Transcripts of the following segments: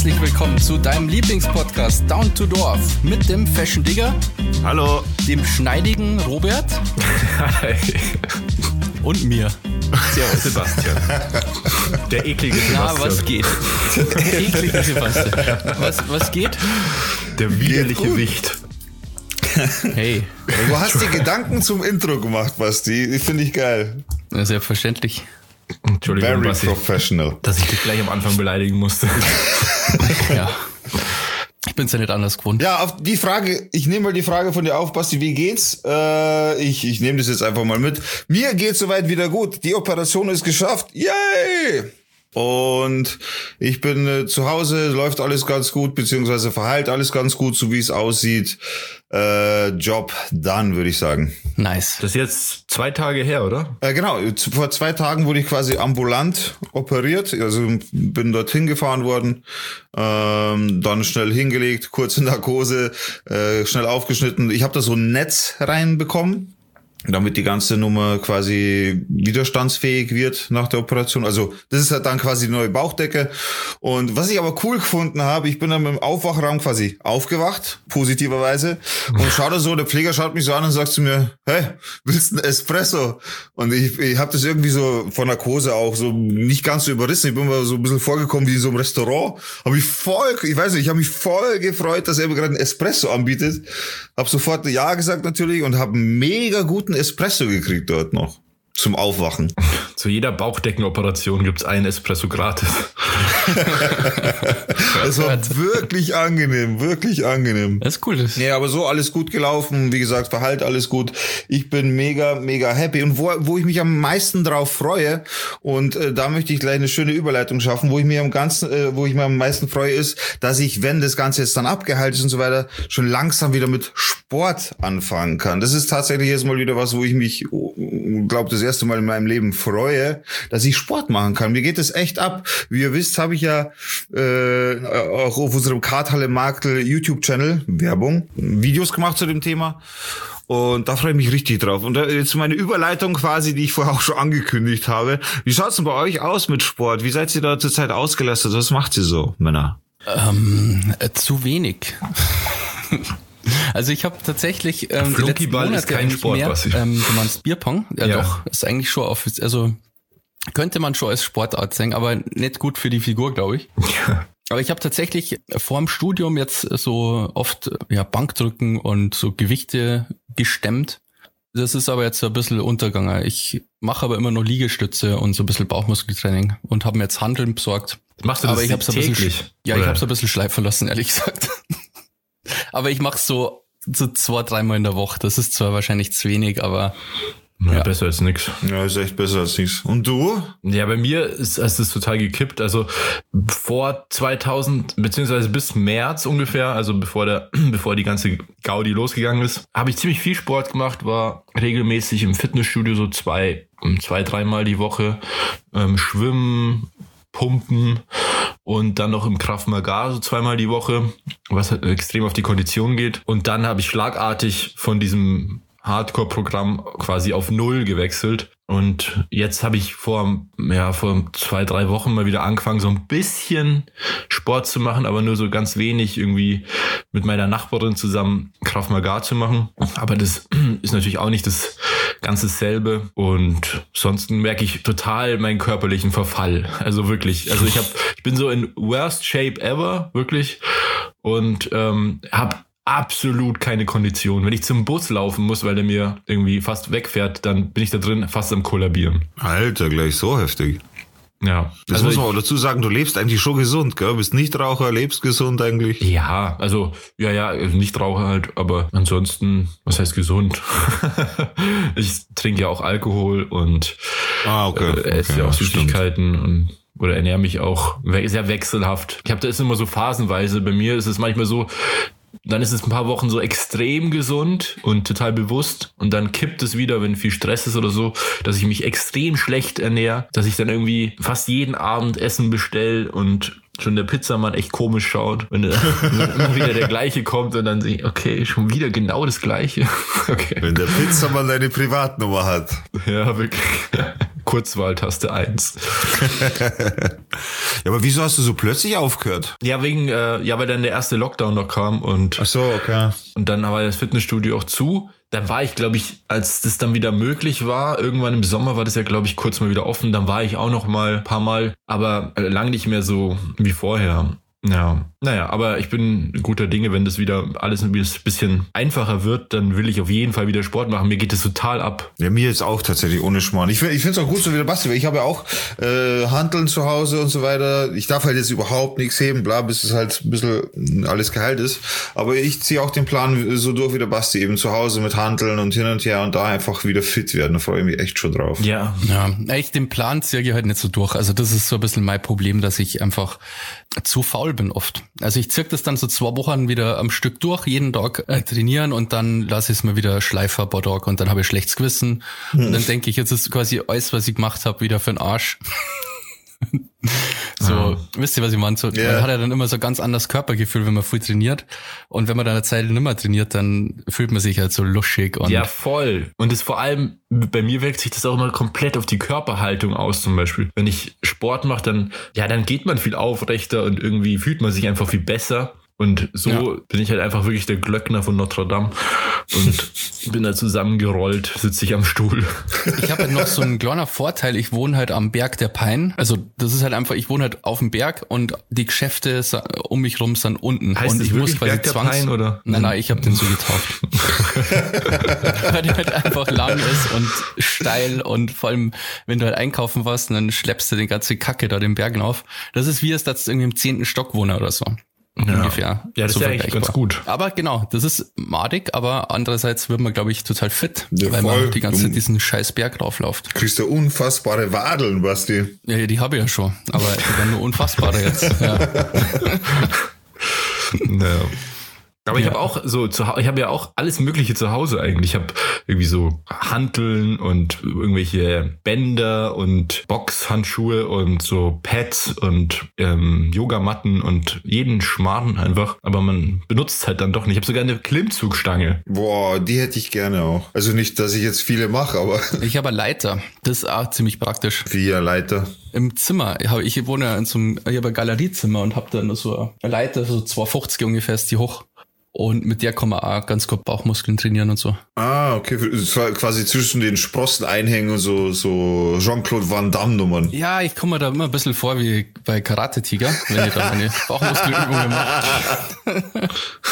Herzlich willkommen zu deinem Lieblingspodcast Down to Dorf mit dem Fashion Digger. Hallo. Dem schneidigen Robert. Hi. Und mir. Servus Sebastian. Der eklige Sebastian. Na, was geht? Der eklige Sebastian. Was geht? Der widerliche Wicht. Hey. Du hast dir Gedanken zum Intro gemacht, Basti. Finde ich geil. Ja, selbstverständlich. Entschuldigung, Very Basti, professional. dass ich dich gleich am Anfang beleidigen musste. Ja. Ich bin's ja nicht anders gewohnt. Ja, auf die Frage, ich nehme mal die Frage von dir auf, Basti, wie geht's? Ich nehme das jetzt einfach mal mit. Mir geht's soweit wieder gut. Die Operation ist geschafft. Yay! Und ich bin zu Hause, läuft alles ganz gut, beziehungsweise verheilt alles ganz gut, so wie es aussieht. Job done, würde ich sagen. Nice. Das ist jetzt 2 Tage her, oder? Genau, vor 2 Tagen wurde ich quasi ambulant operiert, also bin dorthin gefahren worden, dann schnell hingelegt, kurze Narkose, schnell aufgeschnitten. Ich habe da so ein Netz reinbekommen, damit die ganze Nummer quasi widerstandsfähig wird nach der Operation. Also das ist halt dann quasi die neue Bauchdecke. Und was ich aber cool gefunden habe, ich bin dann im Aufwachraum quasi aufgewacht, positiverweise, und schau da so, der Pfleger schaut mich so an und sagt zu mir, hey, willst du einen Espresso? Und ich habe das irgendwie so von Narkose auch so nicht ganz so überrissen. Ich bin mal so ein bisschen vorgekommen wie in so einem Restaurant. Ich habe mich voll gefreut, dass er mir gerade einen Espresso anbietet. Hab sofort Ja gesagt natürlich und habe einen mega guten Espresso gekriegt dort noch zum Aufwachen. Zu jeder Bauchdeckenoperation gibt's einen Espresso gratis. Das war wirklich angenehm, wirklich angenehm. Das ist cool. Ja, aber so alles gut gelaufen, wie gesagt, Verhalt alles gut. Ich bin mega, mega happy. Und wo ich mich am meisten drauf freue, und da möchte ich gleich eine schöne Überleitung schaffen, wo ich mir am meisten freue, ist, dass ich, wenn das Ganze jetzt dann abgeheilt ist und so weiter, schon langsam wieder mit Sport anfangen kann. Das ist tatsächlich jetzt mal wieder was, wo ich mich, glaube das erste Mal in meinem Leben freue, dass ich Sport machen kann. Mir geht es echt ab. Wie ihr wisst, habe ich ja auch auf unserem Karthalle Marktl YouTube-Channel, Werbung, Videos gemacht zu dem Thema. Und da freue ich mich richtig drauf. Und jetzt meine Überleitung quasi, die ich vorher auch schon angekündigt habe. Wie schaut's denn bei euch aus mit Sport? Wie seid ihr da zurzeit ausgelastet? Was macht ihr so, Männer? Zu wenig. Also ich habe tatsächlich die letzten Flunkyball Monate ist kein Sport, mehr, was ich... du meinst Bierpong? Ja, Ja. Doch, ist eigentlich schon also könnte man schon als Sportart sehen, aber nicht gut für die Figur, glaube ich. Ja. Aber ich habe tatsächlich vor dem Studium jetzt so oft Bankdrücken und so Gewichte gestemmt. Das ist aber jetzt ein bisschen untergegangen. Ich mache aber immer noch Liegestütze und so ein bisschen Bauchmuskeltraining und habe mir jetzt Hanteln besorgt. Machst du das aber ich hab's ein bisschen, täglich? Ja, oder? ich habe es ein bisschen schleifen lassen, ehrlich gesagt. Aber ich mache so 2-3 Mal in der Woche. Das ist zwar wahrscheinlich zu wenig, aber Ja, Ja. besser als nix. Ja, ist echt besser als nichts. Und du? Ja, bei mir ist es total gekippt. Also vor 2000, beziehungsweise bis März ungefähr, also bevor die ganze Gaudi losgegangen ist, habe ich ziemlich viel Sport gemacht, war regelmäßig im Fitnessstudio so 2-3 Mal die Woche, schwimmen, pumpen und dann noch im Krav Maga so 2-mal die Woche, was halt extrem auf die Kondition geht. Und dann habe ich schlagartig von diesem Hardcore-Programm quasi auf 0 gewechselt. Und jetzt habe ich vor 2-3 Wochen mal wieder angefangen, so ein bisschen Sport zu machen, aber nur so ganz wenig, irgendwie mit meiner Nachbarin zusammen Krav Maga zu machen. Aber das ist natürlich auch nicht das ganz dasselbe. Und sonst merke ich total meinen körperlichen Verfall. Also wirklich. Also ich bin so in worst shape ever, wirklich. Und habe absolut keine Kondition. Wenn ich zum Bus laufen muss, weil der mir irgendwie fast wegfährt, dann bin ich da drin fast am Kollabieren. Alter, gleich so heftig. Ja. Das muss man auch dazu sagen, du lebst eigentlich schon gesund, gell? Bist Nichtraucher, lebst gesund eigentlich. Ja, also, Nichtraucher halt, aber ansonsten, was heißt gesund? Ich trinke ja auch Alkohol und esse ja auch Süßigkeiten oder ernähre mich auch sehr wechselhaft. Ich habe da ist immer so phasenweise. Bei mir ist es manchmal so, dann ist es ein paar Wochen so extrem gesund und total bewusst und dann kippt es wieder, wenn viel Stress ist oder so, dass ich mich extrem schlecht ernähre, dass ich dann irgendwie fast jeden Abend Essen bestelle und schon der Pizzamann echt komisch schaut, wenn immer wieder der gleiche kommt und dann sehe ich, okay, schon wieder genau das gleiche. Okay. Wenn der Pizzamann deine Privatnummer hat. Ja, wirklich. Kurzwahltaste 1. Ja, aber wieso hast du so plötzlich aufgehört? Ja, weil dann der erste Lockdown noch kam und Ach so, okay. Und dann war das Fitnessstudio auch zu. Dann war ich, glaube ich, als das dann wieder möglich war, irgendwann im Sommer war das ja, glaube ich, kurz mal wieder offen. Dann war ich auch noch mal ein paar Mal, aber lang nicht mehr so wie vorher. Ja, naja, aber ich bin guter Dinge, wenn das wieder alles ein bisschen einfacher wird, dann will ich auf jeden Fall wieder Sport machen. Mir geht das total ab. Ja, mir jetzt auch tatsächlich ohne Schmarrn. Ich finde es auch gut, so wie der Basti, weil ich habe ja auch Hanteln zu Hause und so weiter. Ich darf halt jetzt überhaupt nichts heben, bla, bis es halt ein bisschen alles geheilt ist. Aber ich ziehe auch den Plan so durch wie der Basti, eben zu Hause mit Hanteln und hin und her und da einfach wieder fit werden. Da freue ich mich echt schon drauf. Ja, echt den Plan ziehe ich halt nicht so durch. Also das ist so ein bisschen mein Problem, dass ich einfach zu faul bin oft. Also ich zirk das dann so 2 Wochen wieder am Stück durch, jeden Tag trainieren und dann lasse ich es mir wieder schleifen ein paar Tage und dann habe ich schlechtes Gewissen. Und dann denke ich, jetzt ist quasi alles, was ich gemacht habe, wieder für den Arsch. So, wisst ihr, was ich meine? So, man hat ja dann immer so ganz anderes Körpergefühl, wenn man viel trainiert. Und wenn man dann eine Zeit nicht mehr trainiert, dann fühlt man sich halt so luschig. Und ja, voll. Und das vor allem, bei mir wirkt sich das auch immer komplett auf die Körperhaltung aus zum Beispiel. Wenn ich Sport mache, dann geht man viel aufrechter und irgendwie fühlt man sich einfach viel besser. Und so bin ich halt einfach wirklich der Glöckner von Notre Dame und bin da zusammengerollt, sitze ich am Stuhl. Ich habe halt noch so einen kleinen Vorteil, ich wohne halt am Berg der Pein. Also das ist halt einfach, ich wohne halt auf dem Berg und die Geschäfte um mich rum sind unten. Heißt und das ich wirklich muss quasi Berg der Pein, oder? Nein, ich habe den so getauft. Weil der halt einfach lang ist und steil und vor allem, wenn du halt einkaufen warst, dann schleppst du den ganzen Kacke da den Bergen auf. Das ist wie es da irgendwie im 10. Stock wohne oder so. Ungefähr. Ja, das ist ja eigentlich ganz gut. Aber genau, das ist madig, aber andererseits wird man, glaube ich, total fit, Ja, weil voll. man die ganze Zeit diesen scheiß Berg raufläuft. Du kriegst ja unfassbare Wadeln, Basti. Ja, die habe ich ja schon, aber die werden nur unfassbarer jetzt. Ja. Naja. Aber ich habe auch ich habe ja auch alles Mögliche zu Hause eigentlich. Ich habe irgendwie so Hanteln und irgendwelche Bänder und Boxhandschuhe und so Pads und Yogamatten und jeden Schmarrn einfach. Aber man benutzt es halt dann doch nicht. Ich habe sogar eine Klimmzugstange. Boah, die hätte ich gerne auch. Also nicht, dass ich jetzt viele mache, aber Ich habe eine Leiter, das ist auch ziemlich praktisch. wie ein Leiter. Im Zimmer, ich wohne ja ich habe ein Galeriezimmer und habe da nur so eine Leiter, so 250 ungefähr ist die hoch. Und mit der kann man auch ganz gut Bauchmuskeln trainieren und so. Ah, okay. Das war quasi zwischen den Sprossen einhängen und so Jean-Claude Van Damme Nummern. Ja, ich komme mir da immer ein bisschen vor wie bei Karate Tiger, wenn ich da meine Bauchmuskelübungen mache.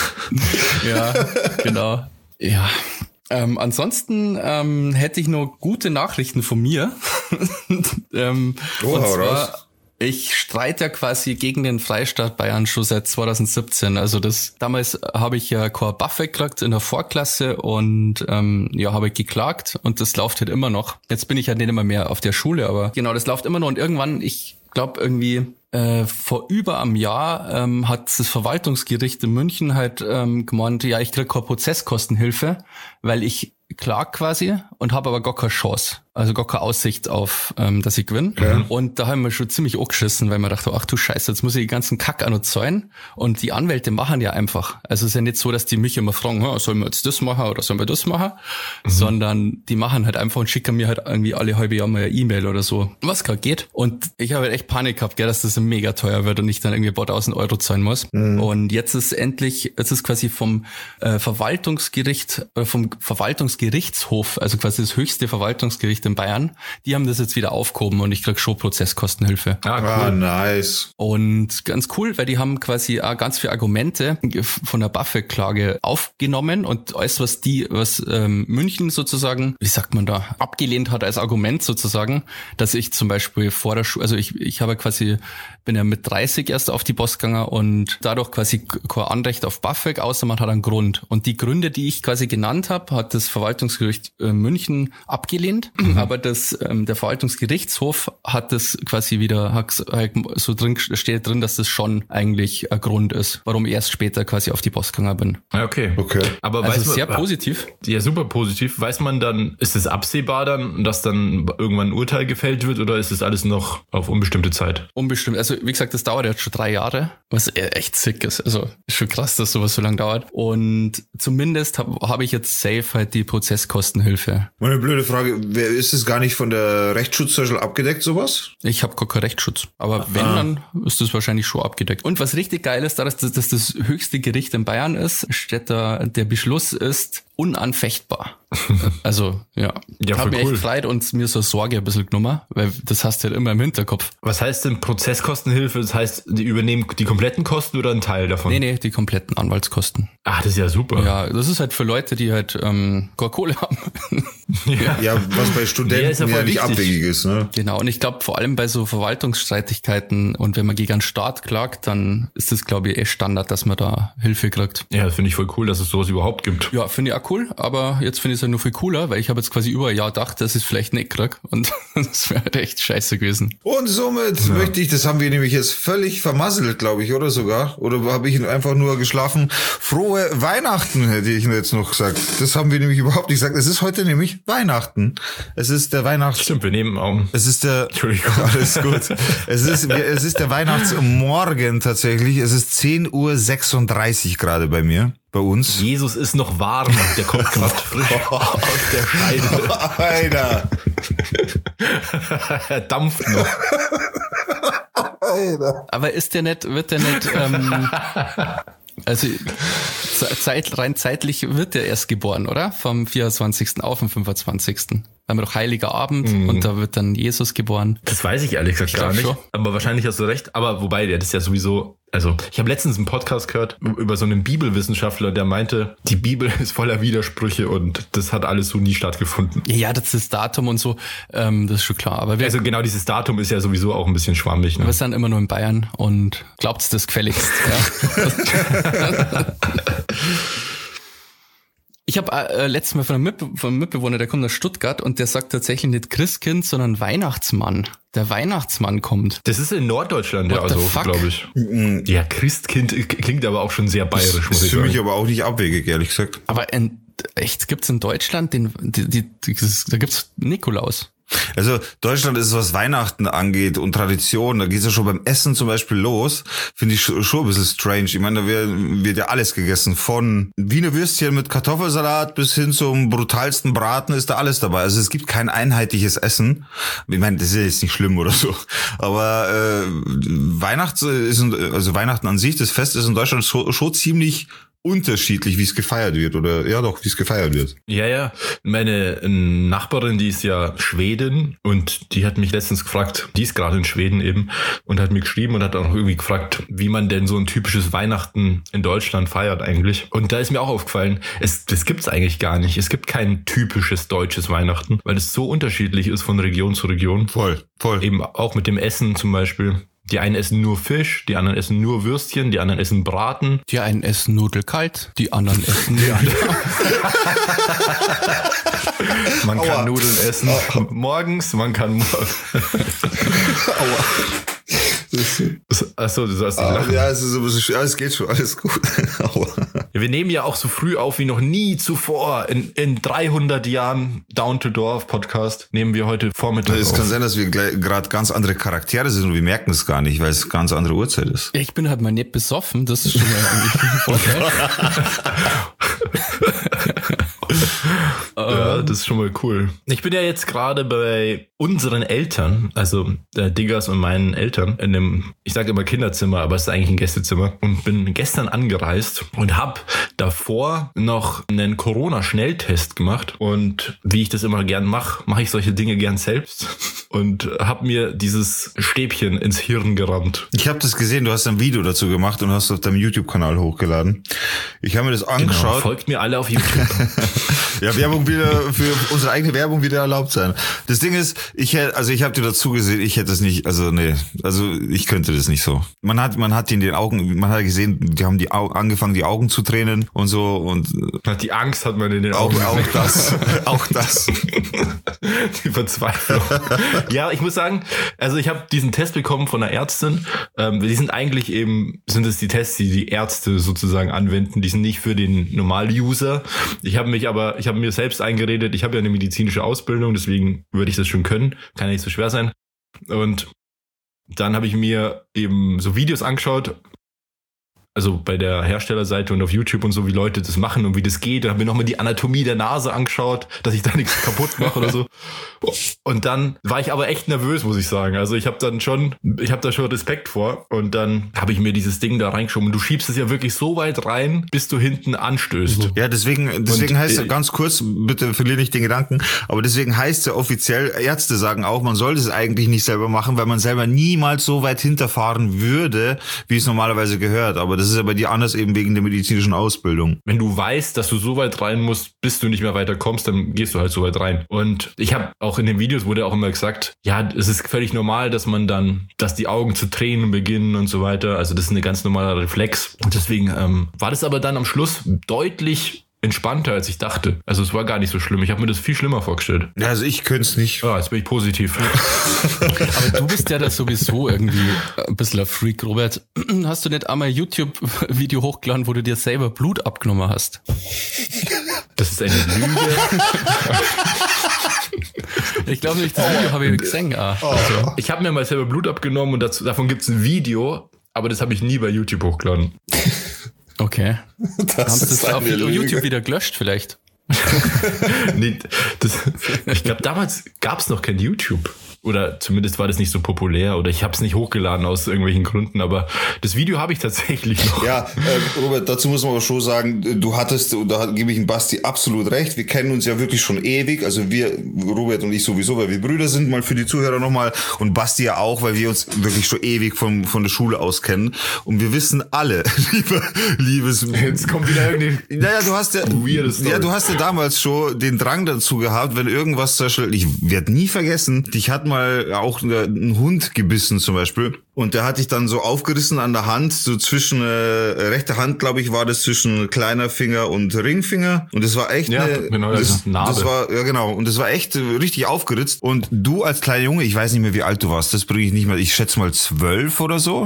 Ja, genau. Ja. Ansonsten hätte ich noch gute Nachrichten von mir. Und zwar, ich streite ja quasi gegen den Freistaat Bayern schon seit 2017. Also damals habe ich ja kein Buffet gekriegt in der Vorklasse und habe ich geklagt und das läuft halt immer noch. Jetzt bin ich halt nicht immer mehr auf der Schule, aber genau, das läuft immer noch und irgendwann, ich glaube irgendwie vor über einem Jahr hat das Verwaltungsgericht in München halt gemeint, ja, ich krieg keine Prozesskostenhilfe, weil ich klag quasi und habe aber gar keine Chance. Also gar keine Aussicht auf, dass ich gewinne. Ja. Und da haben wir schon ziemlich angeschissen, weil man dachte, ach du Scheiße, jetzt muss ich die ganzen Kack auch noch zahlen. Und die Anwälte machen ja einfach. Also es ist ja nicht so, dass die mich immer fragen, sollen wir jetzt das machen oder sollen wir das machen? Sondern die machen halt einfach und schicken mir halt irgendwie alle halbe Jahr mal eine E-Mail oder so, was gerade geht. Und ich habe halt echt Panik gehabt, dass das mega teuer wird und ich dann irgendwie ein paar tausend Euro zahlen muss. Und jetzt ist quasi vom Verwaltungsgericht, vom Verwaltungsgerichtshof, also quasi das höchste Verwaltungsgericht in Bayern, die haben das jetzt wieder aufgehoben und ich krieg schon Prozesskostenhilfe. Ah, nice. Und ganz cool, weil die haben quasi auch ganz viele Argumente von der Buffett-Klage aufgenommen und alles, was München sozusagen, wie sagt man da, abgelehnt hat als Argument sozusagen, dass ich zum Beispiel vor der Schule, also ich habe quasi, bin ja mit 30 erst auf die Post gegangen und dadurch quasi kein Anrecht auf Buffett, außer man hat einen Grund. Und die Gründe, die ich quasi genannt habe, hat das Verwaltungsgericht München abgelehnt. Aber der Verwaltungsgerichtshof hat das quasi wieder, so drin, steht drin, dass das schon eigentlich ein Grund ist, warum ich erst später quasi auf die Post gegangen bin. Okay. Aber also sehr positiv. Ja, super positiv. Weiß man dann, ist es absehbar dann, dass dann irgendwann ein Urteil gefällt wird oder ist das alles noch auf unbestimmte Zeit? Unbestimmt. Also wie gesagt, das dauert jetzt schon 3 Jahre, was echt sick ist. Also ist schon krass, dass sowas so lange dauert. Und zumindest habe ich jetzt safe halt die Prozesskostenhilfe. Meine blöde Frage, ist es gar nicht von der Rechtsschutz abgedeckt, sowas? Ich habe gar keinen Rechtsschutz. Aber wenn, dann ist das wahrscheinlich schon abgedeckt. Und was richtig geil ist, dass das höchste Gericht in Bayern ist, steht da, der Beschluss ist unanfechtbar. Also, ja. Ich habe mir echt gefreut und mir so Sorge ein bisschen genommen, weil das hast du halt immer im Hinterkopf. Was heißt denn Prozesskostenhilfe? Das heißt, die übernehmen die kompletten Kosten oder einen Teil davon? Nee, die kompletten Anwaltskosten. Ach, das ist ja super. Ja, das ist halt für Leute, die halt keine Kohle haben. Ja, was bei Studenten ja nicht abwegig ist. Ne? Genau, und ich glaube vor allem bei so Verwaltungsstreitigkeiten und wenn man gegen einen Staat klagt, dann ist das, glaube ich, echt Standard, dass man da Hilfe kriegt. Ja, das finde ich voll cool, dass es sowas überhaupt gibt. Ja, finde ich auch cool, aber jetzt finde ich es halt nur viel cooler, weil ich habe jetzt quasi über ein Jahr gedacht, dass ich es vielleicht nicht krieg und das wäre halt echt scheiße gewesen. Und somit möchte ich, das haben wir nämlich jetzt völlig vermasselt, glaube ich, oder sogar? Oder habe ich einfach nur geschlafen? Frohe Weihnachten, hätte ich jetzt noch gesagt. Das haben wir nämlich überhaupt nicht gesagt. Es ist heute nämlich Weihnachten. Es ist der Stimmt, wir nehmen auch. Es ist der... Entschuldigung. Alles gut. Es ist der Weihnachtsmorgen tatsächlich. Es ist 10:36 Uhr gerade bei mir. Bei uns. Jesus ist noch warm. Der kommt gerade frisch aus der Scheide. Alter. Er dampft noch. Alter. Aber wird der nicht, also rein zeitlich wird der erst geboren, oder? Vom 24. auf den 25. Da haben wir doch Heiliger Abend und da wird dann Jesus geboren. Das weiß ich ehrlich gesagt gar nicht. Schon. Aber wahrscheinlich hast du recht. Aber wobei, der ist ja sowieso... Also, ich habe letztens einen Podcast gehört über so einen Bibelwissenschaftler, der meinte, die Bibel ist voller Widersprüche und das hat alles so nie stattgefunden. Ja, das ist das Datum und so, das ist schon klar. Aber also genau dieses Datum ist ja sowieso auch ein bisschen schwammig. Ne? Wir sind immer nur in Bayern und glaubt's das gefälligst. Ja. Ich habe letztes Mal von einem Mitbewohner, der kommt aus Stuttgart und der sagt tatsächlich nicht Christkind, sondern Weihnachtsmann. Der Weihnachtsmann kommt. Das ist in Norddeutschland ja so, glaube ich. Ja, Christkind klingt aber auch schon sehr bayerisch, muss ich sagen. Das ist für mich aber auch nicht abwegig, ehrlich gesagt. Aber echt, gibt's in Deutschland da gibt's Nikolaus. Also Deutschland ist, was Weihnachten angeht und Tradition, da geht's ja schon beim Essen zum Beispiel los, finde ich schon ein bisschen strange. Ich meine, da wird ja alles gegessen, von Wiener Würstchen mit Kartoffelsalat bis hin zum brutalsten Braten ist da alles dabei. Also es gibt kein einheitliches Essen. Ich meine, das ist ja jetzt nicht schlimm oder so, aber Weihnachten an sich, das Fest ist in Deutschland schon ziemlich unterschiedlich, wie es gefeiert wird wie es gefeiert wird. Ja. Meine Nachbarin, die ist ja Schwedin und die hat mich letztens gefragt, die ist gerade in Schweden eben und hat mir geschrieben und hat auch irgendwie gefragt, wie man denn so ein typisches Weihnachten in Deutschland feiert eigentlich. Und da ist mir auch aufgefallen, das gibt's eigentlich gar nicht. Es gibt kein typisches deutsches Weihnachten, weil es so unterschiedlich ist von Region zu Region. Voll. Eben auch mit dem Essen zum Beispiel. Die einen essen nur Fisch, die anderen essen nur Würstchen, die anderen essen Braten. Die einen essen Nudelkalt, die anderen essen Nudeln. Man kann Nudeln essen morgens, man kann Achso, du sollst nicht lachen. Ja, es ist so ein bisschen, alles geht schon, alles gut. Wir nehmen ja auch so früh auf wie noch nie zuvor. In 300 Jahren Down to Dorf Podcast nehmen wir heute Vormittag auf. Es kann sein, dass wir gerade ganz andere Charaktere sind und wir merken es gar nicht, weil es ganz andere Uhrzeit ist. Ja, ich bin halt mal nicht besoffen, das ist schon mal eigentlich ein Vorteil. Ja, das ist schon mal cool. Ich bin ja jetzt gerade bei unseren Eltern, also Diggers und meinen Eltern, in einem, ich sage immer Kinderzimmer, aber es ist eigentlich ein Gästezimmer und bin gestern angereist und habe davor noch einen Corona-Schnelltest gemacht und wie ich das immer gern mache ich solche Dinge gern selbst und habe mir dieses Stäbchen ins Hirn gerammt. Ich habe das gesehen, du hast ein Video dazu gemacht und hast auf deinem YouTube-Kanal hochgeladen. Ich habe mir das angeschaut. Genau, folgt mir alle auf YouTube. Ja, Werbung wieder, für unsere eigene Werbung wieder erlaubt sein. Das Ding ist, ich habe dir dazu gesehen, ich hätte es nicht, ich könnte das nicht so. Man hat in den Augen, man hat gesehen, die haben angefangen, die Augen zu tränen und so und. Die Angst hat man in den Augen. Auch das. Die Verzweiflung. Ja, ich muss sagen, also ich habe diesen Test bekommen von einer Ärztin. Die sind eigentlich sind es die Tests, die Ärzte sozusagen anwenden. Die sind nicht für den Normal-User. Ich habe mir selbst eingeredet, ich habe ja eine medizinische Ausbildung, deswegen würde ich das schon können. Kann ja nicht so schwer sein. Und dann habe ich mir eben so Videos angeschaut also bei der Herstellerseite und auf YouTube und so, wie Leute das machen und wie das geht. Da habe ich nochmal die Anatomie der Nase angeschaut, dass ich da nichts kaputt mache oder so. Und dann war ich aber echt nervös, muss ich sagen. Also ich habe da schon Respekt vor. Und dann habe ich mir dieses Ding da reingeschoben. Und du schiebst es ja wirklich so weit rein, bis du hinten anstößt. Ja, deswegen heißt es ganz kurz, bitte verliere nicht den Gedanken, aber deswegen heißt es ja offiziell, Ärzte sagen auch, man sollte es eigentlich nicht selber machen, weil man selber niemals so weit hinterfahren würde, wie es normalerweise gehört. Aber das ist ja bei dir anders eben wegen der medizinischen Ausbildung. Wenn du weißt, dass du so weit rein musst, bis du nicht mehr weiter kommst, dann gehst du halt so weit rein. Und ich habe auch in den Videos wurde auch immer gesagt, ja, es ist völlig normal, dass die Augen zu tränen beginnen und so weiter. Also das ist ein ganz normaler Reflex. Und deswegen war das aber dann am Schluss deutlich entspannter, als ich dachte. Also es war gar nicht so schlimm. Ich habe mir das viel schlimmer vorgestellt. Ja, also ich könnte es nicht. Ja, jetzt bin ich positiv. Aber du bist ja da sowieso irgendwie ein bisschen ein Freak, Robert. Hast du nicht einmal ein YouTube-Video hochgeladen, wo du dir selber Blut abgenommen hast? Das ist eine Lüge. Ich glaube nicht, das Video habe ich gesehen. Also. Ich habe mir mal selber Blut abgenommen und davon gibt es ein Video, aber das habe ich nie bei YouTube hochgeladen. Okay. Das ist auf YouTube wieder gelöscht vielleicht? Nee, ich glaube, damals gab es noch kein YouTube. Oder zumindest war das nicht so populär. Oder ich habe es nicht hochgeladen aus irgendwelchen Gründen. Aber das Video habe ich tatsächlich noch. Ja, Robert, dazu muss man aber schon sagen, du hattest, und da gebe ich dem Basti absolut recht, wir kennen uns ja wirklich schon ewig. Also wir, Robert und ich sowieso, weil wir Brüder sind, mal für die Zuhörer nochmal. Und Basti ja auch, weil wir uns wirklich schon ewig von der Schule aus kennen. Und wir wissen alle, liebes... Jetzt kommt wieder irgendwie... Naja, du hast ja damals schon den Drang dazu gehabt, wenn irgendwas zum Beispiel, ich werde nie vergessen, dich hat mal auch ein Hund gebissen zum Beispiel und der hat dich dann so aufgerissen an der Hand, so zwischen rechte Hand, glaube ich, war das zwischen kleiner Finger und Ringfinger und das war echt Narbe. Das war, ja genau, und das war echt richtig aufgeritzt und du als kleiner Junge, ich weiß nicht mehr, wie alt du warst, das bringe ich nicht mehr, ich schätze mal 12 oder so,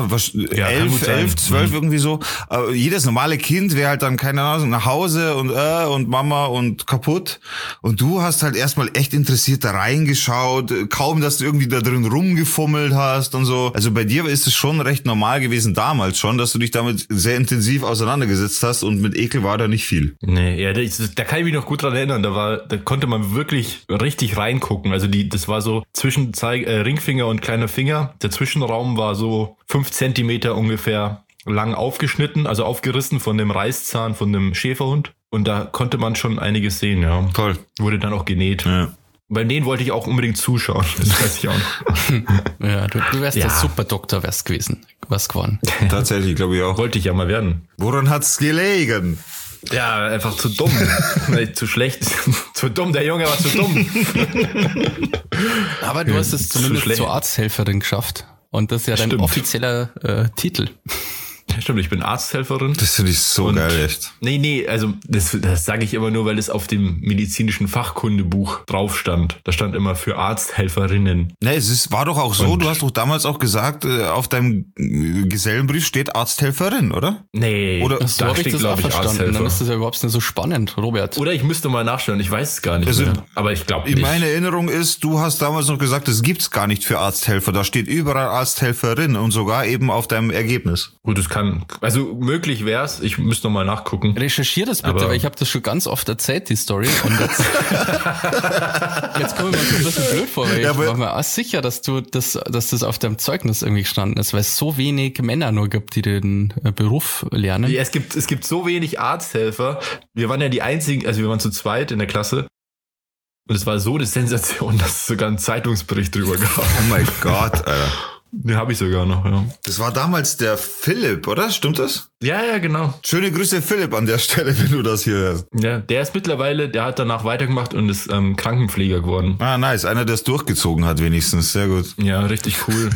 11, 12 irgendwie so, aber jedes normale Kind wäre halt dann, keine Ahnung, nach Hause und Mama und kaputt und du hast halt erstmal echt interessiert da reingeschaut, kaum, dass du irgendwie da drin rumgefummelt hast und so. Also bei dir ist es schon recht normal gewesen damals schon, dass du dich damit sehr intensiv auseinandergesetzt hast und mit Ekel war da nicht viel. Nee, ja, da kann ich mich noch gut dran erinnern. Da konnte man wirklich richtig reingucken. Also das war so zwischen Ringfinger und kleiner Finger. Der Zwischenraum war so 5 Zentimeter ungefähr lang aufgeschnitten, also aufgerissen von dem Reißzahn von dem Schäferhund. Und da konnte man schon einiges sehen, ja. Toll. Wurde dann auch genäht. Ja. Bei denen wollte ich auch unbedingt zuschauen. Das weiß ich auch noch. Ja, du wärst der Superdoktor gewesen. Was geworden. Tatsächlich, glaube ich auch. Wollte ich ja mal werden. Woran hat's gelegen? Ja, einfach zu dumm. Zu schlecht. Zu dumm, der Junge war zu dumm. Aber du hast es zumindest zur Arzthelferin geschafft. Und das ist ja dein offizieller Titel. Ja, stimmt, ich bin Arzthelferin. Das finde ich so geil, echt. Nee, also das sage ich immer nur, weil es auf dem medizinischen Fachkundebuch drauf stand. Da stand immer für Arzthelferinnen. Nee, war doch auch so, du hast doch damals auch gesagt, auf deinem Gesellenbrief steht Arzthelferin, oder? Nee, oder da steht, glaube ich, Arzthelfer. Dann ist das ja überhaupt nicht so spannend, Robert. Oder ich müsste mal nachschauen, ich weiß es gar nicht mehr. Aber ich glaube nicht. Meine Erinnerung ist, du hast damals noch gesagt, es gibt's gar nicht für Arzthelfer. Da steht überall Arzthelferin und sogar eben auf deinem Ergebnis. Gut, das also möglich wär's, ich müsste noch mal nachgucken. Recherchier das bitte, weil ich habe das schon ganz oft erzählt, die Story. Und jetzt komme ich mir so ein bisschen blöd vor, weil ich war mir auch sicher, dass das auf deinem Zeugnis irgendwie gestanden ist, weil es so wenig Männer nur gibt, die den Beruf lernen. Ja, es gibt so wenig Arzthelfer. Wir waren ja die einzigen, also wir waren zu zweit in der Klasse. Und es war so eine Sensation, dass es sogar einen Zeitungsbericht drüber gab. Oh mein Gott, Alter. Den habe ich sogar noch, ja. Das war damals der Philipp, oder? Stimmt das? Ja, genau. Schöne Grüße, Philipp, an der Stelle, wenn du das hier hörst. Ja, der hat danach weitergemacht und ist Krankenpfleger geworden. Ah, nice. Einer, der es durchgezogen hat wenigstens. Sehr gut. Ja, richtig cool.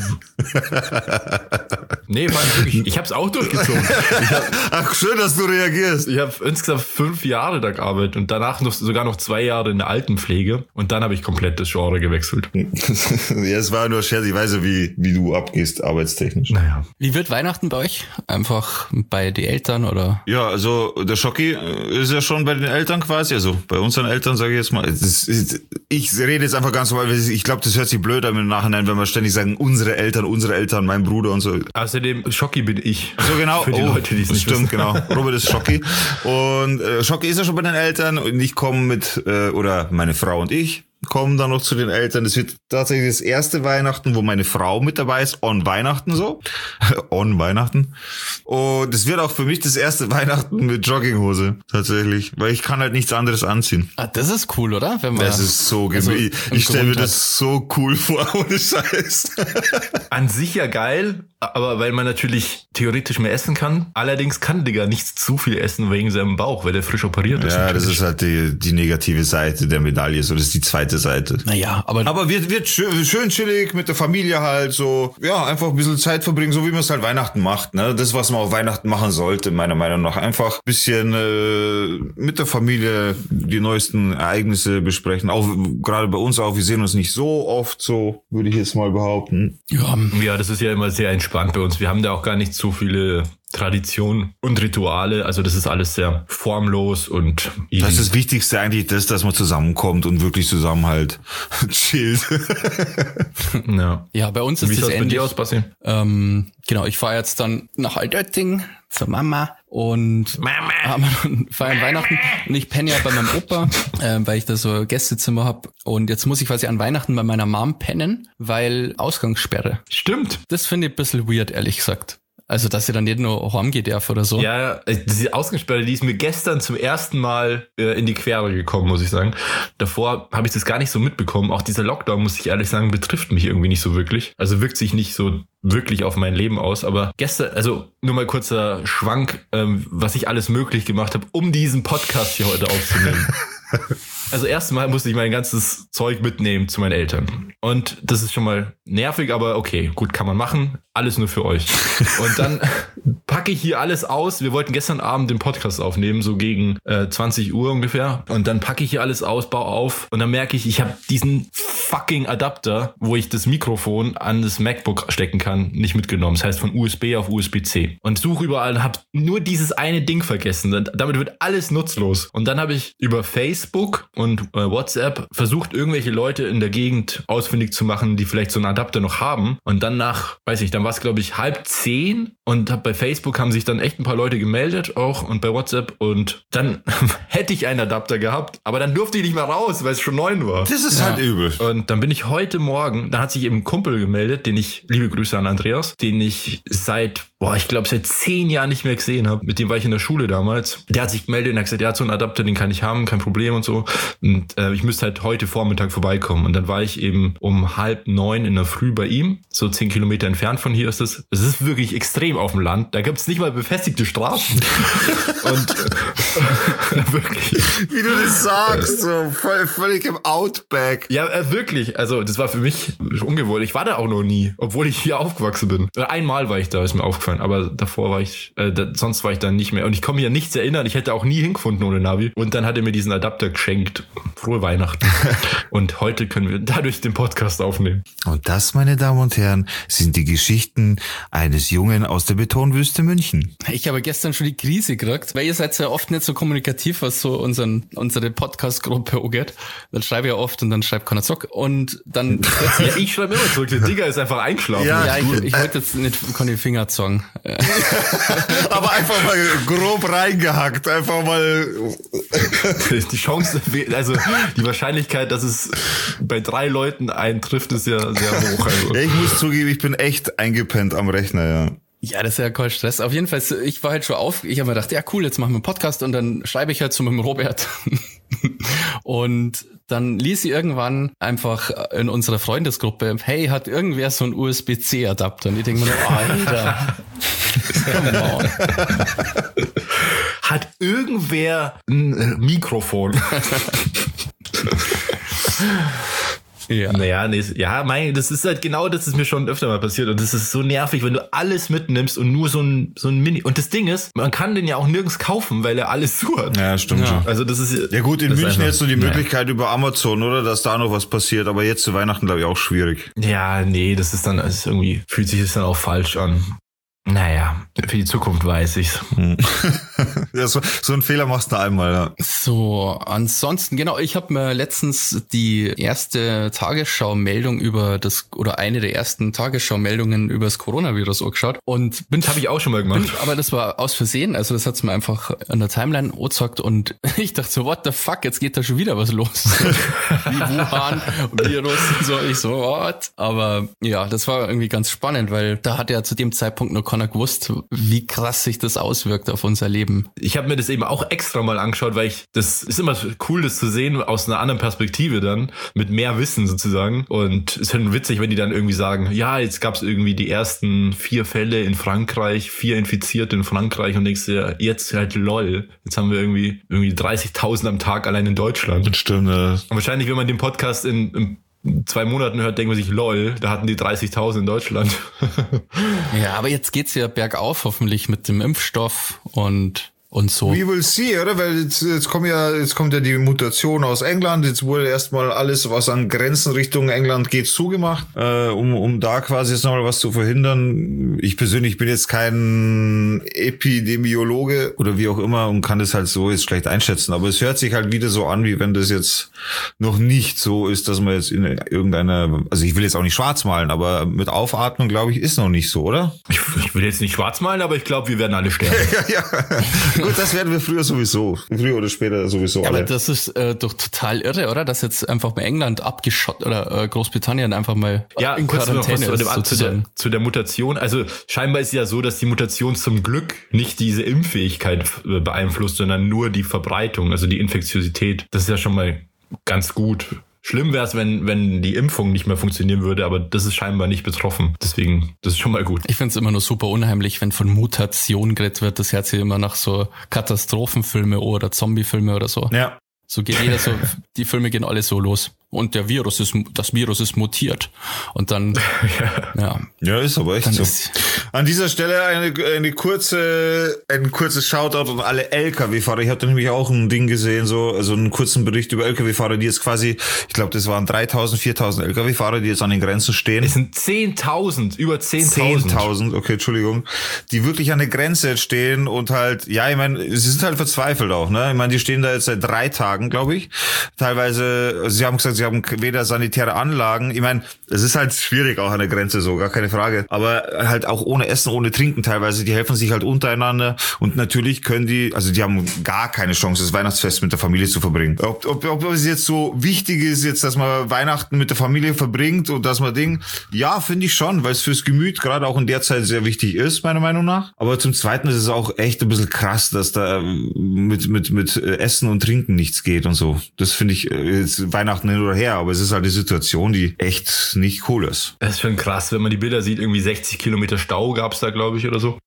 Nee, war wirklich, ich habe es auch durchgezogen. Ach, schön, dass du reagierst. Ich habe insgesamt 5 Jahre da gearbeitet und danach sogar noch 2 Jahre in der Altenpflege und dann habe ich komplett das Genre gewechselt. Ja, es war nur Scherz. Ich weiß ja, wie du du abgehst, arbeitstechnisch. Naja. Wie wird Weihnachten bei euch? Einfach bei den Eltern oder? Ja, also der Schocki ist ja schon bei den Eltern quasi, also bei unseren Eltern, sage ich jetzt mal. Ich rede jetzt einfach ganz normal, ich glaube, das hört sich blöd an im Nachhinein, wenn wir ständig sagen, unsere Eltern, mein Bruder und so. Außerdem, Schocki bin ich. So genau. Für die Leute, die es nicht stimmt, wissen. genau. Robert ist Schocki. Und Schocki ist ja schon bei den Eltern und ich komme mit, oder meine Frau und ich kommen dann noch zu den Eltern. Das wird tatsächlich das erste Weihnachten, wo meine Frau mit dabei ist, on Weihnachten so. On Weihnachten. Und es wird auch für mich das erste Weihnachten mit Jogginghose, tatsächlich. Weil ich kann halt nichts anderes anziehen. Ah, das ist cool, oder? Wenn man, Das ist so gemütlich. Ich stelle mir das so cool vor, ohne Scheiß. An sich ja geil, aber weil man natürlich theoretisch mehr essen kann. Allerdings kann Digga nicht zu viel essen wegen seinem Bauch, weil der frisch operiert ist. Ja, das natürlich. ist halt die negative Seite der Medaille. So, das ist die zweite Seite. Naja, aber wird schön chillig mit der Familie halt so. Ja, einfach ein bisschen Zeit verbringen, so wie man es halt Weihnachten macht. Ne? Das, was man auf Weihnachten machen sollte, meiner Meinung nach. Einfach ein bisschen mit der Familie die neuesten Ereignisse besprechen. Auch gerade bei uns auch. Wir sehen uns nicht so oft, so würde ich jetzt mal behaupten. Ja, das ist ja immer sehr entspannt bei uns. Wir haben da auch gar nicht so viele Traditionen und Rituale. Also das ist alles sehr formlos und easy. Das ist das Wichtigste eigentlich, dass man zusammenkommt und wirklich zusammen halt chillt. Ja. bei uns ist Wie es sieht das bei ähnlich. dir aus, Basti? Genau, ich fahre jetzt dann nach Altötting zur Mama und feiern Weihnachten und ich penne ja bei meinem Opa, weil ich da so ein Gästezimmer hab und jetzt muss ich quasi an Weihnachten bei meiner Mom pennen, weil Ausgangssperre. Stimmt. Das finde ich ein bisschen weird, ehrlich gesagt. Also, dass sie dann nicht nur heimgehen darf oder so. Ja, diese Ausgangssperre, die ist mir gestern zum ersten Mal in die Quere gekommen, muss ich sagen. Davor habe ich das gar nicht so mitbekommen. Auch dieser Lockdown, muss ich ehrlich sagen, betrifft mich irgendwie nicht so wirklich. Also wirkt sich nicht so wirklich auf mein Leben aus. Aber gestern, also nur mal kurzer Schwank, was ich alles möglich gemacht habe, um diesen Podcast hier heute aufzunehmen. Also erstmal musste ich mein ganzes Zeug mitnehmen zu meinen Eltern. Und das ist schon mal nervig, aber okay, gut, kann man machen. Alles nur für euch. Und dann packe ich hier alles aus. Wir wollten gestern Abend den Podcast aufnehmen, so gegen 20 Uhr ungefähr. Und dann packe ich hier alles aus, baue auf. Und dann merke ich habe diesen fucking Adapter, wo ich das Mikrofon an das MacBook stecken kann, nicht mitgenommen. Das heißt von USB auf USB-C. Und suche überall und habe nur dieses eine Ding vergessen. Und damit wird alles nutzlos. Und dann habe ich über Facebook und WhatsApp versucht, irgendwelche Leute in der Gegend ausfindig zu machen, die vielleicht so einen Adapter noch haben. Und dann dann war es glaube ich 9:30 und bei Facebook haben sich dann echt ein paar Leute gemeldet auch und bei WhatsApp und dann hätte ich einen Adapter gehabt, aber dann durfte ich nicht mehr raus, weil es schon 9 war. Das ist halt übel. Und dann bin ich heute Morgen, da hat sich eben ein Kumpel gemeldet, liebe Grüße an Andreas, den ich seit 10 Jahren nicht mehr gesehen habe. Mit dem war ich in der Schule damals. Der hat sich gemeldet und hat gesagt, ja, so einen Adapter, den kann ich haben, kein Problem und so. Und ich müsste halt heute Vormittag vorbeikommen. Und dann war ich eben um 8:30 in der Früh bei ihm, so 10 Kilometer entfernt von hier ist es. Es ist wirklich extrem auf dem Land. Da gibt es nicht mal befestigte Straßen. Und wirklich. Wie du das sagst, so völlig im Outback. Ja, wirklich. Also das war für mich ungewohnt. Ich war da auch noch nie, obwohl ich hier aufgewachsen bin. Einmal war ich da, ist mir aufgefallen. Aber davor war ich, sonst war ich dann nicht mehr. Und ich kann mich an nichts erinnern. Ich hätte auch nie hingefunden ohne Navi. Und dann hat er mir diesen Adapter geschenkt. Frohe Weihnachten. Und heute können wir dadurch den Podcast aufnehmen. Und das, meine Damen und Herren, sind die Geschichten eines Jungen aus der Betonwüste München. Ich habe gestern schon die Krise gekriegt, weil ihr seid ja oft nicht so kommunikativ, was so unsere Podcast-Gruppe angeht. Dann schreibe ich ja oft und dann schreibt keiner Zock. Und dann... Ja, ich schreibe immer zurück. Der Digger ist einfach eingeschlafen. Ja, ich wollte jetzt nicht keine Finger zogen. Aber einfach mal grob reingehackt. Einfach mal... Die Chance, also die Wahrscheinlichkeit, dass es bei 3 Leuten eintrifft, ist ja sehr hoch. Also. Ja, ich muss zugeben, ich bin echt eingepennt am Rechner, ja. Ja, das ist ja kein Stress. Auf jeden Fall, ich war halt schon ich habe mir gedacht, ja cool, jetzt machen wir einen Podcast und dann schreibe ich halt zu meinem Robert. Und dann ließ sie irgendwann einfach in unserer Freundesgruppe, hey, hat irgendwer so einen USB-C-Adapter? Und ich denke mir nur, Alter, come on. Hat irgendwer ein Mikrofon? Ja. Naja, das ist halt genau, das ist mir schon öfter mal passiert und das ist so nervig, wenn du alles mitnimmst und nur so ein Mini. Und das Ding ist, man kann den ja auch nirgends kaufen, weil er alles zu hat. Ja, stimmt schon. Also das ist ja gut, in München einfach, jetzt nur die Möglichkeit über Amazon, oder? Dass da noch was passiert, aber jetzt zu Weihnachten, glaube ich, auch schwierig. Ja, nee, das ist dann irgendwie, fühlt sich das dann auch falsch an. Naja, für die Zukunft weiß ich's. Ja, so einen Fehler machst du einmal, ja. So, ansonsten, genau, ich habe mir letztens die erste Tagesschau-Meldung oder eine der ersten Tagesschau-Meldungen über das Coronavirus angeschaut und Das habe ich auch schon mal gemacht. aber das war aus Versehen, also das hat's mir einfach an der Timeline angezeigt und ich dachte so, what the fuck, jetzt geht da schon wieder was los. Wie Wuhan-Virus und so, ich so, what? Aber ja, das war irgendwie ganz spannend, weil da hat ja zu dem Zeitpunkt noch keiner gewusst, wie krass sich das auswirkt auf unser Leben. Ich habe mir das eben auch extra mal angeschaut, weil das ist immer cool, das zu sehen aus einer anderen Perspektive dann, mit mehr Wissen sozusagen. Und es ist halt witzig, wenn die dann irgendwie sagen, ja, jetzt gab es irgendwie die ersten 4 Fälle in Frankreich, 4 Infizierte in Frankreich und denkst dir, jetzt halt lol, jetzt haben wir irgendwie 30.000 am Tag allein in Deutschland. Stimmt, ja. Und wahrscheinlich, wenn man den Podcast in 2 Monaten hört, denkt man sich, lol, da hatten die 30.000 in Deutschland. Ja, aber jetzt geht's ja bergauf hoffentlich mit dem Impfstoff und so. We will see, oder? Weil jetzt kommt ja die Mutation aus England. Jetzt wurde erstmal alles, was an Grenzen Richtung England geht, zugemacht, um da quasi jetzt nochmal was zu verhindern. Ich persönlich bin jetzt kein Epidemiologe oder wie auch immer und kann das halt so jetzt schlecht einschätzen. Aber es hört sich halt wieder so an, wie wenn das jetzt noch nicht so ist, dass man jetzt in irgendeiner, also ich will jetzt auch nicht schwarz malen, aber mit Aufatmen, glaube ich, ist noch nicht so, oder? Ich will jetzt nicht schwarz malen, aber ich glaube, wir werden alle sterben. Ja. Gut, das werden wir früher oder später sowieso Ja, alle. aber das ist doch total irre, oder? Dass jetzt einfach mal England abgeschottet oder Großbritannien einfach mal in kurz noch Quarantäne was ist. zu der Mutation. Also scheinbar ist ja so, dass die Mutation zum Glück nicht diese Impffähigkeit beeinflusst, sondern nur die Verbreitung, also die Infektiosität. Das ist ja schon mal ganz gut. Schlimm wäre es, wenn die Impfung nicht mehr funktionieren würde, aber das ist scheinbar nicht betroffen. Deswegen, das ist schon mal gut. Ich finde es immer nur super unheimlich, wenn von Mutation geredet wird. Das hört sich immer nach so Katastrophenfilme oder Zombiefilme oder so. Ja. So geht jeder so, die Filme gehen alle so los. Und das Virus ist mutiert. Und dann, Ja, ist aber echt so. An dieser Stelle ein kurzes Shoutout an alle LKW-Fahrer. Ich hatte nämlich auch ein Ding gesehen, also einen kurzen Bericht über LKW-Fahrer, die jetzt quasi, ich glaube, das waren 3.000, 4.000 LKW-Fahrer, die jetzt an den Grenzen stehen. Es sind 10.000, über 10.000. 10.000, okay, Entschuldigung. Die wirklich an der Grenze jetzt stehen und halt, ja, ich meine, sie sind halt verzweifelt auch, ne? Ich meine, die stehen da jetzt seit 3 Tagen, glaube ich. Teilweise, sie haben gesagt, sie haben weder sanitäre Anlagen. Ich meine, es ist halt schwierig auch an der Grenze so, gar keine Frage. Aber halt auch ohne Essen, ohne Trinken teilweise. Die helfen sich halt untereinander. Und natürlich die haben gar keine Chance, das Weihnachtsfest mit der Familie zu verbringen. Ob es jetzt so wichtig ist, jetzt, dass man Weihnachten mit der Familie verbringt und dass man ja, finde ich schon, weil es fürs Gemüt gerade auch in der Zeit sehr wichtig ist, meiner Meinung nach. Aber zum Zweiten ist es auch echt ein bisschen krass, dass da mit Essen und Trinken nichts geht und so. Das finde ich jetzt Weihnachten hin oder her, aber es ist halt die Situation, die echt nicht cool ist. Das ist schon krass, wenn man die Bilder sieht, irgendwie 60 Kilometer Stau gab's da, glaube ich, oder so.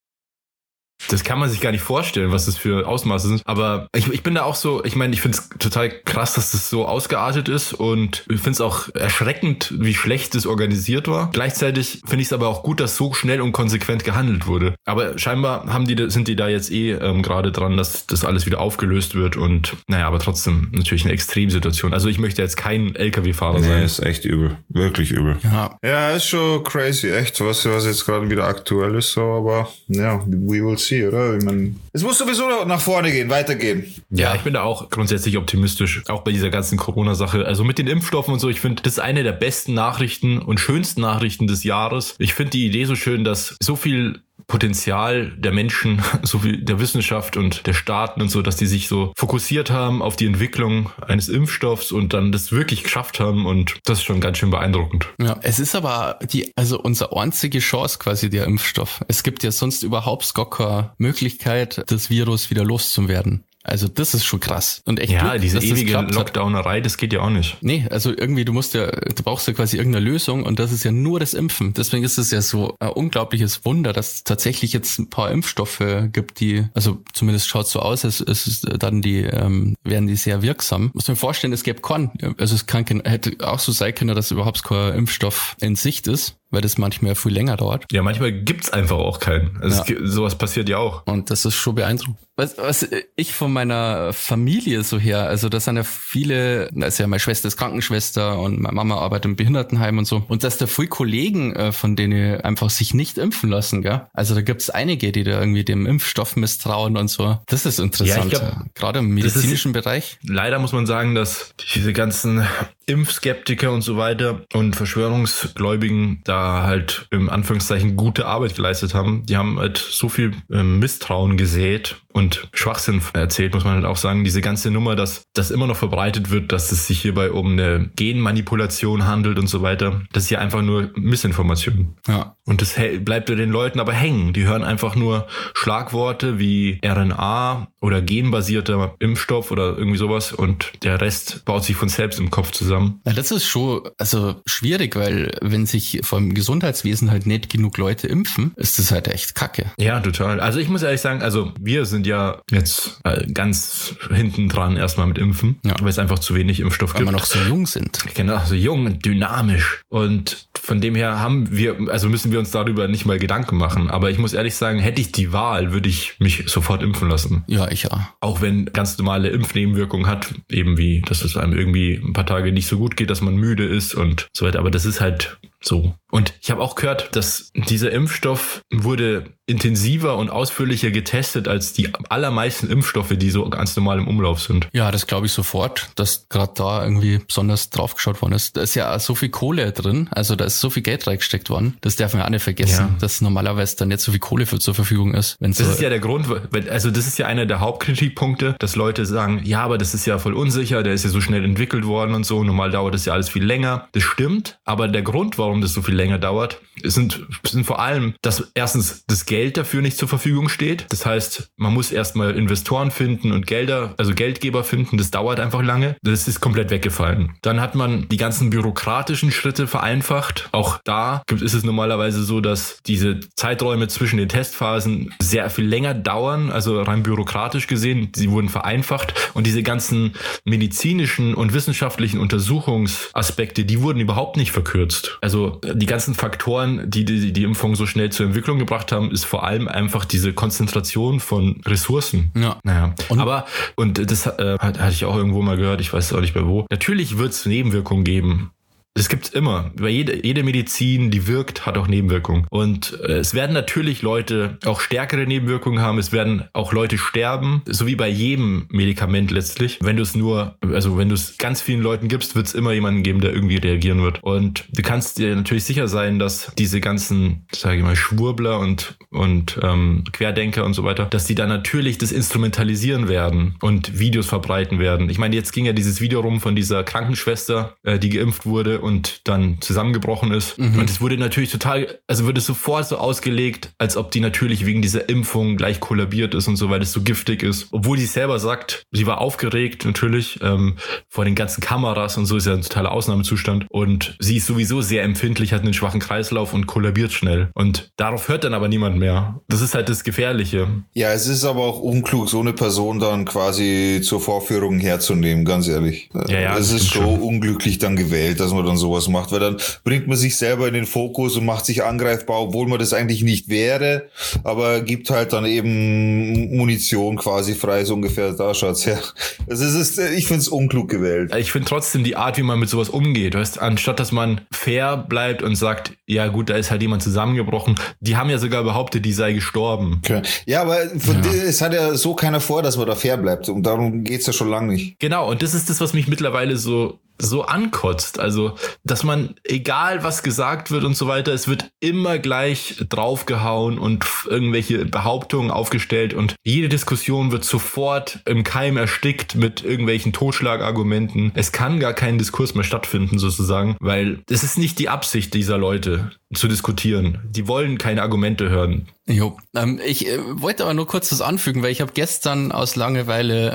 Das kann man sich gar nicht vorstellen, was das für Ausmaße sind. Aber ich bin da auch so, ich meine, ich finde es total krass, dass das so ausgeartet ist und ich finde es auch erschreckend, wie schlecht das organisiert war. Gleichzeitig finde ich es aber auch gut, dass so schnell und konsequent gehandelt wurde. Aber scheinbar sind die da jetzt gerade dran, dass das alles wieder aufgelöst wird und naja, aber trotzdem natürlich eine Extremsituation. Also ich möchte jetzt kein LKW-Fahrer sein. Nee, ist echt übel. Wirklich übel. Ja, ist schon crazy, echt, was jetzt gerade wieder aktuell ist, so, aber ja, we will see. Oder? Ich meine, es muss sowieso nach vorne gehen, weitergehen. Ja, ich bin da auch grundsätzlich optimistisch, auch bei dieser ganzen Corona-Sache. Also mit den Impfstoffen und so, ich finde, das ist eine der besten Nachrichten und schönsten Nachrichten des Jahres. Ich finde die Idee so schön, dass so viel Potenzial der Menschen, so viel der Wissenschaft und der Staaten und so, dass die sich so fokussiert haben auf die Entwicklung eines Impfstoffs und dann das wirklich geschafft haben und das ist schon ganz schön beeindruckend. Ja, es ist aber unsere einzige Chance quasi der Impfstoff. Es gibt ja sonst überhaupt gar keine Möglichkeit, das Virus wieder loszuwerden. Also das ist schon krass. Und echt Ja, Glück, diese dass das ewige geklappt hat. Lockdownerei, das geht ja auch nicht. Nee, also irgendwie du brauchst ja quasi irgendeine Lösung und das ist ja nur das Impfen. Deswegen ist es ja so ein unglaubliches Wunder, dass es tatsächlich jetzt ein paar Impfstoffe gibt, die, also zumindest schaut es so aus, werden die sehr wirksam. Muss mir vorstellen, es gäbe keinen, also hätte auch so sein können, dass überhaupt kein Impfstoff in Sicht ist, weil das manchmal viel länger dauert. Ja, manchmal gibt's einfach auch keinen. Also sowas passiert ja auch. Und das ist schon beeindruckend. Was ich von meiner Familie so her, also das sind ja viele, also ja, meine Schwester ist Krankenschwester und meine Mama arbeitet im Behindertenheim und so. Und dass da viele Kollegen von denen einfach sich nicht impfen lassen, gell? Also da gibt's einige, die da irgendwie dem Impfstoff misstrauen und so. Das ist interessant. Ja, ich glaub, gerade im medizinischen Bereich. Leider muss man sagen, dass diese ganzen Impfskeptiker und so weiter und Verschwörungsgläubigen da halt im Anführungszeichen gute Arbeit geleistet haben. Die haben halt so viel Misstrauen gesät und Schwachsinn erzählt, muss man halt auch sagen. Diese ganze Nummer, dass das immer noch verbreitet wird, dass es sich hierbei um eine Genmanipulation handelt und so weiter. Das ist ja einfach nur Missinformation. Ja. Und das bleibt bei den Leuten aber hängen. Die hören einfach nur Schlagworte wie RNA oder genbasierter Impfstoff oder irgendwie sowas und der Rest baut sich von selbst im Kopf zusammen. Ja, das ist schon schwierig, weil wenn sich vom Gesundheitswesen halt nicht genug Leute impfen, ist das halt echt kacke. Ja, total. Also ich muss ehrlich sagen, also wir sind ja jetzt ganz hinten dran erstmal mit Impfen, weil es einfach zu wenig Impfstoff gibt. Weil wir noch so jung sind. Genau, so jung und dynamisch. Und von dem her müssen wir uns darüber nicht mal Gedanken machen. Aber ich muss ehrlich sagen, hätte ich die Wahl, würde ich mich sofort impfen lassen. Ja, ich ja. Auch wenn ganz normale Impfnebenwirkungen hat, eben wie, dass es einem irgendwie ein paar Tage nicht so gut geht, dass man müde ist und so weiter. Aber das ist halt so. Und ich habe auch gehört, dass dieser Impfstoff wurde intensiver und ausführlicher getestet als die allermeisten Impfstoffe, die so ganz normal im Umlauf sind. Ja, das glaube ich sofort, dass gerade da irgendwie besonders drauf geschaut worden ist. Da ist ja auch so viel Kohle drin, also da ist so viel Geld reingesteckt worden. Das darf man auch nicht vergessen, dass normalerweise dann nicht so viel Kohle zur Verfügung ist. Das ist ja der Grund, also das ist ja einer der Hauptkritikpunkte, dass Leute sagen, ja, aber das ist ja voll unsicher, der ist ja so schnell entwickelt worden und so, normal dauert das ja alles viel länger. Das stimmt, aber der Grund, warum das so viel länger dauert, sind vor allem, dass erstens das Geld dafür nicht zur Verfügung steht. Das heißt, man muss erstmal Investoren finden und Geldgeber finden. Das dauert einfach lange. Das ist komplett weggefallen. Dann hat man die ganzen bürokratischen Schritte vereinfacht. Auch da ist es normalerweise so, dass diese Zeiträume zwischen den Testphasen sehr viel länger dauern. Also rein bürokratisch gesehen, sie wurden vereinfacht. Und diese ganzen medizinischen und wissenschaftlichen Untersuchungsaspekte, die wurden überhaupt nicht verkürzt. Also die ganzen Faktoren, die Impfung so schnell zur Entwicklung gebracht haben, ist vor allem einfach diese Konzentration von Ressourcen. Ja. Naja. Und das hatte ich auch irgendwo mal gehört, ich weiß auch nicht mehr wo. Natürlich wird es Nebenwirkungen geben. Das gibt's immer. Bei jede Medizin, die wirkt, hat auch Nebenwirkungen. Und es werden natürlich Leute auch stärkere Nebenwirkungen haben. Es werden auch Leute sterben, so wie bei jedem Medikament letztlich. Wenn du es ganz vielen Leuten gibst, wird es immer jemanden geben, der irgendwie reagieren wird. Und du kannst dir natürlich sicher sein, dass diese ganzen, sage ich mal, Schwurbler und Querdenker und so weiter, dass die dann natürlich das instrumentalisieren werden und Videos verbreiten werden. Ich meine, jetzt ging ja dieses Video rum von dieser Krankenschwester, die geimpft wurde und dann zusammengebrochen ist. Mhm. Und es wurde natürlich wurde sofort so ausgelegt, als ob die natürlich wegen dieser Impfung gleich kollabiert ist und so, weil es so giftig ist. Obwohl sie selber sagt, sie war aufgeregt natürlich vor den ganzen Kameras und so, ist ja ein totaler Ausnahmezustand. Und sie ist sowieso sehr empfindlich, hat einen schwachen Kreislauf und kollabiert schnell. Und darauf hört dann aber niemand mehr. Das ist halt das Gefährliche. Ja, es ist aber auch unklug, so eine Person dann quasi zur Vorführung herzunehmen, ganz ehrlich. Ja, es ist schon unglücklich dann gewählt, dass man dann sowas macht, weil dann bringt man sich selber in den Fokus und macht sich angreifbar, obwohl man das eigentlich nicht wäre, aber gibt halt dann eben Munition quasi frei, so ungefähr. Da schaut's her. Ich finde es unklug gewählt. Ich finde trotzdem die Art, wie man mit sowas umgeht, weißt, anstatt dass man fair bleibt und sagt, ja gut, da ist halt jemand zusammengebrochen. Die haben ja sogar behauptet, die sei gestorben. Okay. Ja, aber es hat ja so keiner vor, dass man da fair bleibt und darum geht's ja schon lange nicht. Genau, und das ist das, was mich mittlerweile so so ankotzt. Also, dass man, egal was gesagt wird und so weiter, es wird immer gleich draufgehauen und irgendwelche Behauptungen aufgestellt und jede Diskussion wird sofort im Keim erstickt mit irgendwelchen Totschlagargumenten. Es kann gar kein Diskurs mehr stattfinden sozusagen, weil es ist nicht die Absicht dieser Leute zu diskutieren. Die wollen keine Argumente hören. Jo, ich wollte aber nur kurz was anfügen, weil ich habe gestern aus Langeweile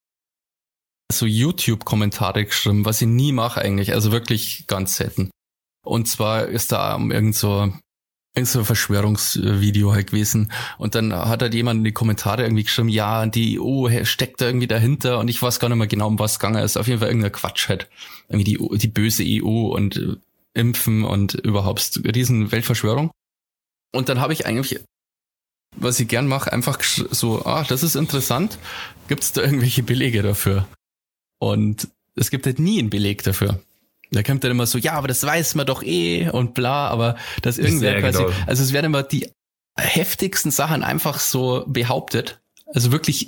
so YouTube-Kommentare geschrieben, was ich nie mache eigentlich, also wirklich ganz selten. Und zwar ist da irgend so ein Verschwörungsvideo halt gewesen und dann hat halt jemand in die Kommentare irgendwie geschrieben, ja, die EU steckt da irgendwie dahinter und ich weiß gar nicht mehr genau, um was es gegangen ist. Auf jeden Fall irgendein Quatsch halt. Irgendwie die böse EU und Impfen und überhaupt riesen Weltverschwörung. Und dann habe ich eigentlich, was ich gern mache, einfach so, das ist interessant, gibt es da irgendwelche Belege dafür? Und es gibt halt nie einen Beleg dafür. Da kommt dann immer so, ja, aber das weiß man doch und bla, aber das irgendwer quasi, genau. Also es werden immer die heftigsten Sachen einfach so behauptet, also wirklich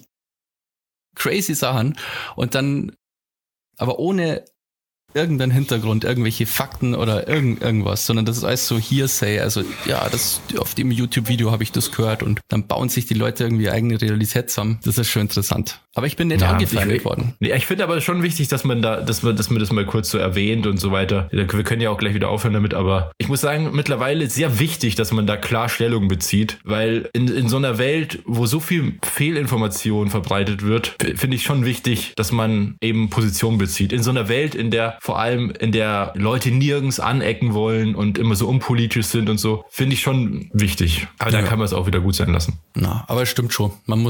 crazy Sachen und dann, aber ohne irgendeinen Hintergrund, irgendwelche Fakten oder irgendwas, sondern das ist alles so Hearsay, also ja, das auf dem YouTube-Video habe ich das gehört und dann bauen sich die Leute irgendwie eigene Realität zusammen. Das ist schon interessant. Aber ich bin nicht angefeindet worden. Ja, ich finde aber schon wichtig, dass man das mal kurz so erwähnt und so weiter. Wir können ja auch gleich wieder aufhören damit, aber ich muss sagen, mittlerweile sehr wichtig, dass man da klar Stellung bezieht, weil in so einer Welt, wo so viel Fehlinformation verbreitet wird, finde ich schon wichtig, dass man eben Position bezieht. In so einer Welt, vor allem in der Leute nirgends anecken wollen und immer so unpolitisch sind und so, finde ich schon wichtig. Aber da kann man es auch wieder gut sein lassen. Na, aber es stimmt schon.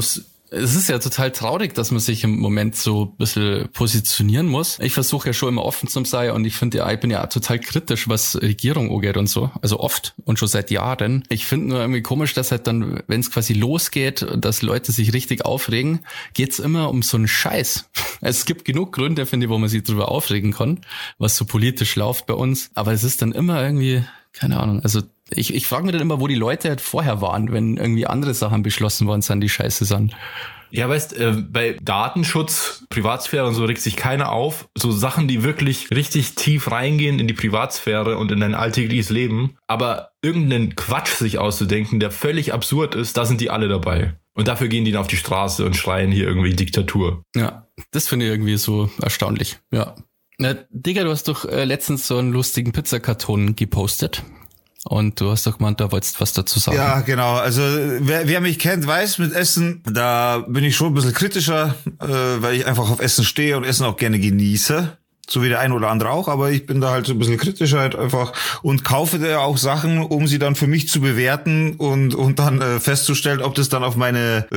Es ist ja total traurig, dass man sich im Moment so ein bisschen positionieren muss. Ich versuche ja schon immer offen zu sein und ich bin ja total kritisch, was Regierung angeht und so. Also oft und schon seit Jahren. Ich finde nur irgendwie komisch, dass halt dann, wenn es quasi losgeht, dass Leute sich richtig aufregen, geht's immer um so einen Scheiß. Es gibt genug Gründe, finde ich, wo man sich drüber aufregen kann, was so politisch läuft bei uns. Aber es ist dann immer irgendwie, keine Ahnung, also ich frage mich dann immer, wo die Leute halt vorher waren, wenn irgendwie andere Sachen beschlossen worden sind, die scheiße sind. Ja, weißt, bei Datenschutz, Privatsphäre und so regt sich keiner auf. So Sachen, die wirklich richtig tief reingehen in die Privatsphäre und in dein alltägliches Leben. Aber irgendeinen Quatsch sich auszudenken, der völlig absurd ist, da sind die alle dabei. Und dafür gehen die dann auf die Straße und schreien hier irgendwie Diktatur. Ja, das finde ich irgendwie so erstaunlich. Ja. Na, Digga, du hast doch letztens so einen lustigen Pizzakarton gepostet. Und du hast doch gemeint, da wolltest was dazu sagen. Ja, genau. Also wer mich kennt, weiß, mit Essen, da bin ich schon ein bisschen kritischer, weil ich einfach auf Essen stehe und Essen auch gerne genieße. So wie der ein oder andere auch, aber ich bin da halt so ein bisschen kritischer halt einfach und kaufe da auch Sachen, um sie dann für mich zu bewerten und dann festzustellen, ob das dann auf meine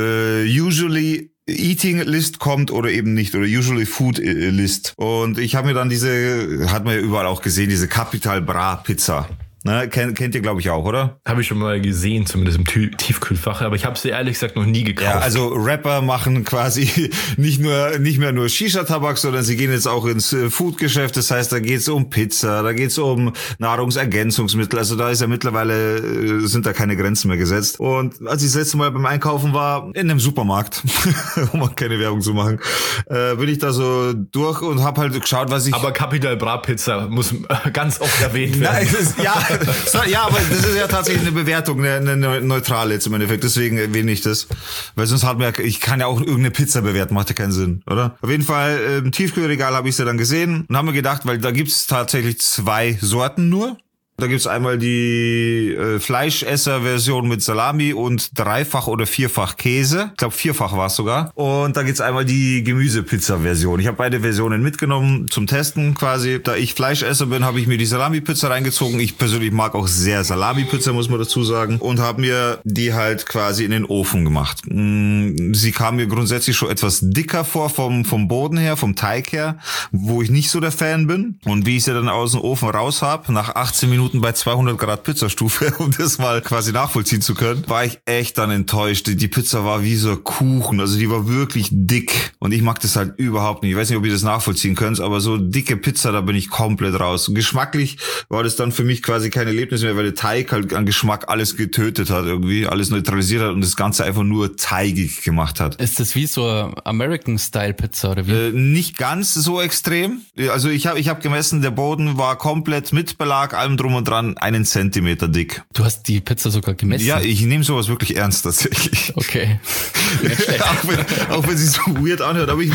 usually Eating List kommt oder eben nicht, oder Usually Food List. Und ich habe mir dann hat man ja überall auch gesehen, diese Capital Bra Pizza. Ne, kennt ihr, glaube ich, auch, oder? Habe ich schon mal gesehen, zumindest im Tiefkühlfach, aber ich habe sie ehrlich gesagt noch nie gekauft. Ja, also Rapper machen quasi nicht mehr nur Shisha-Tabak, sondern sie gehen jetzt auch ins Food-Geschäft. Das heißt, da geht's um Pizza, da geht's um Nahrungsergänzungsmittel. Also da ist ja mittlerweile, sind da keine Grenzen mehr gesetzt. Und als ich das letzte Mal beim Einkaufen war, in einem Supermarkt, um auch keine Werbung zu machen, bin ich da so durch und habe halt geschaut, was ich... Aber Capital Bra Pizza muss ganz oft erwähnt werden. Nein, ja, aber das ist ja tatsächlich eine Bewertung, eine neutrale jetzt im Endeffekt, deswegen erwähne ich das. Weil sonst ich kann ja auch irgendeine Pizza bewerten, macht ja keinen Sinn, oder? Auf jeden Fall, im Tiefkühlregal habe ich sie dann gesehen und haben mir gedacht, weil da gibt's tatsächlich 2 Sorten nur. Da gibt's einmal die Fleischesser-Version mit Salami und 3-fach oder 4-fach Käse. Ich glaube 4-fach war es sogar. Und da gibt's einmal die Gemüsepizza-Version. Ich habe beide Versionen mitgenommen zum Testen quasi. Da ich Fleischesser bin, habe ich mir die Salami-Pizza reingezogen. Ich persönlich mag auch sehr Salami-Pizza, muss man dazu sagen. Und habe mir die halt quasi in den Ofen gemacht. Sie kam mir grundsätzlich schon etwas dicker vor vom Boden her, vom Teig her, wo ich nicht so der Fan bin. Und wie ich sie dann aus dem Ofen raus habe, nach 18 Minuten Minuten bei 200 Grad Pizzastufe, um das mal quasi nachvollziehen zu können, war ich echt dann enttäuscht. Die Pizza war wie so Kuchen, also die war wirklich dick und ich mag das halt überhaupt nicht. Ich weiß nicht, ob ihr das nachvollziehen könnt, aber so dicke Pizza, da bin ich komplett raus. Und geschmacklich war das dann für mich quasi kein Erlebnis mehr, weil der Teig halt an Geschmack alles getötet hat irgendwie, alles neutralisiert hat und das Ganze einfach nur teigig gemacht hat. Ist das wie so American-Style-Pizza oder wie? Nicht ganz so extrem. Also ich hab gemessen, der Boden war komplett mit Belag, allem drum und dran, 1 Zentimeter dick. Du hast die Pizza sogar gemessen? Ja, ich nehme sowas wirklich ernst tatsächlich. Okay. auch wenn sie so weird anhört. Aber ich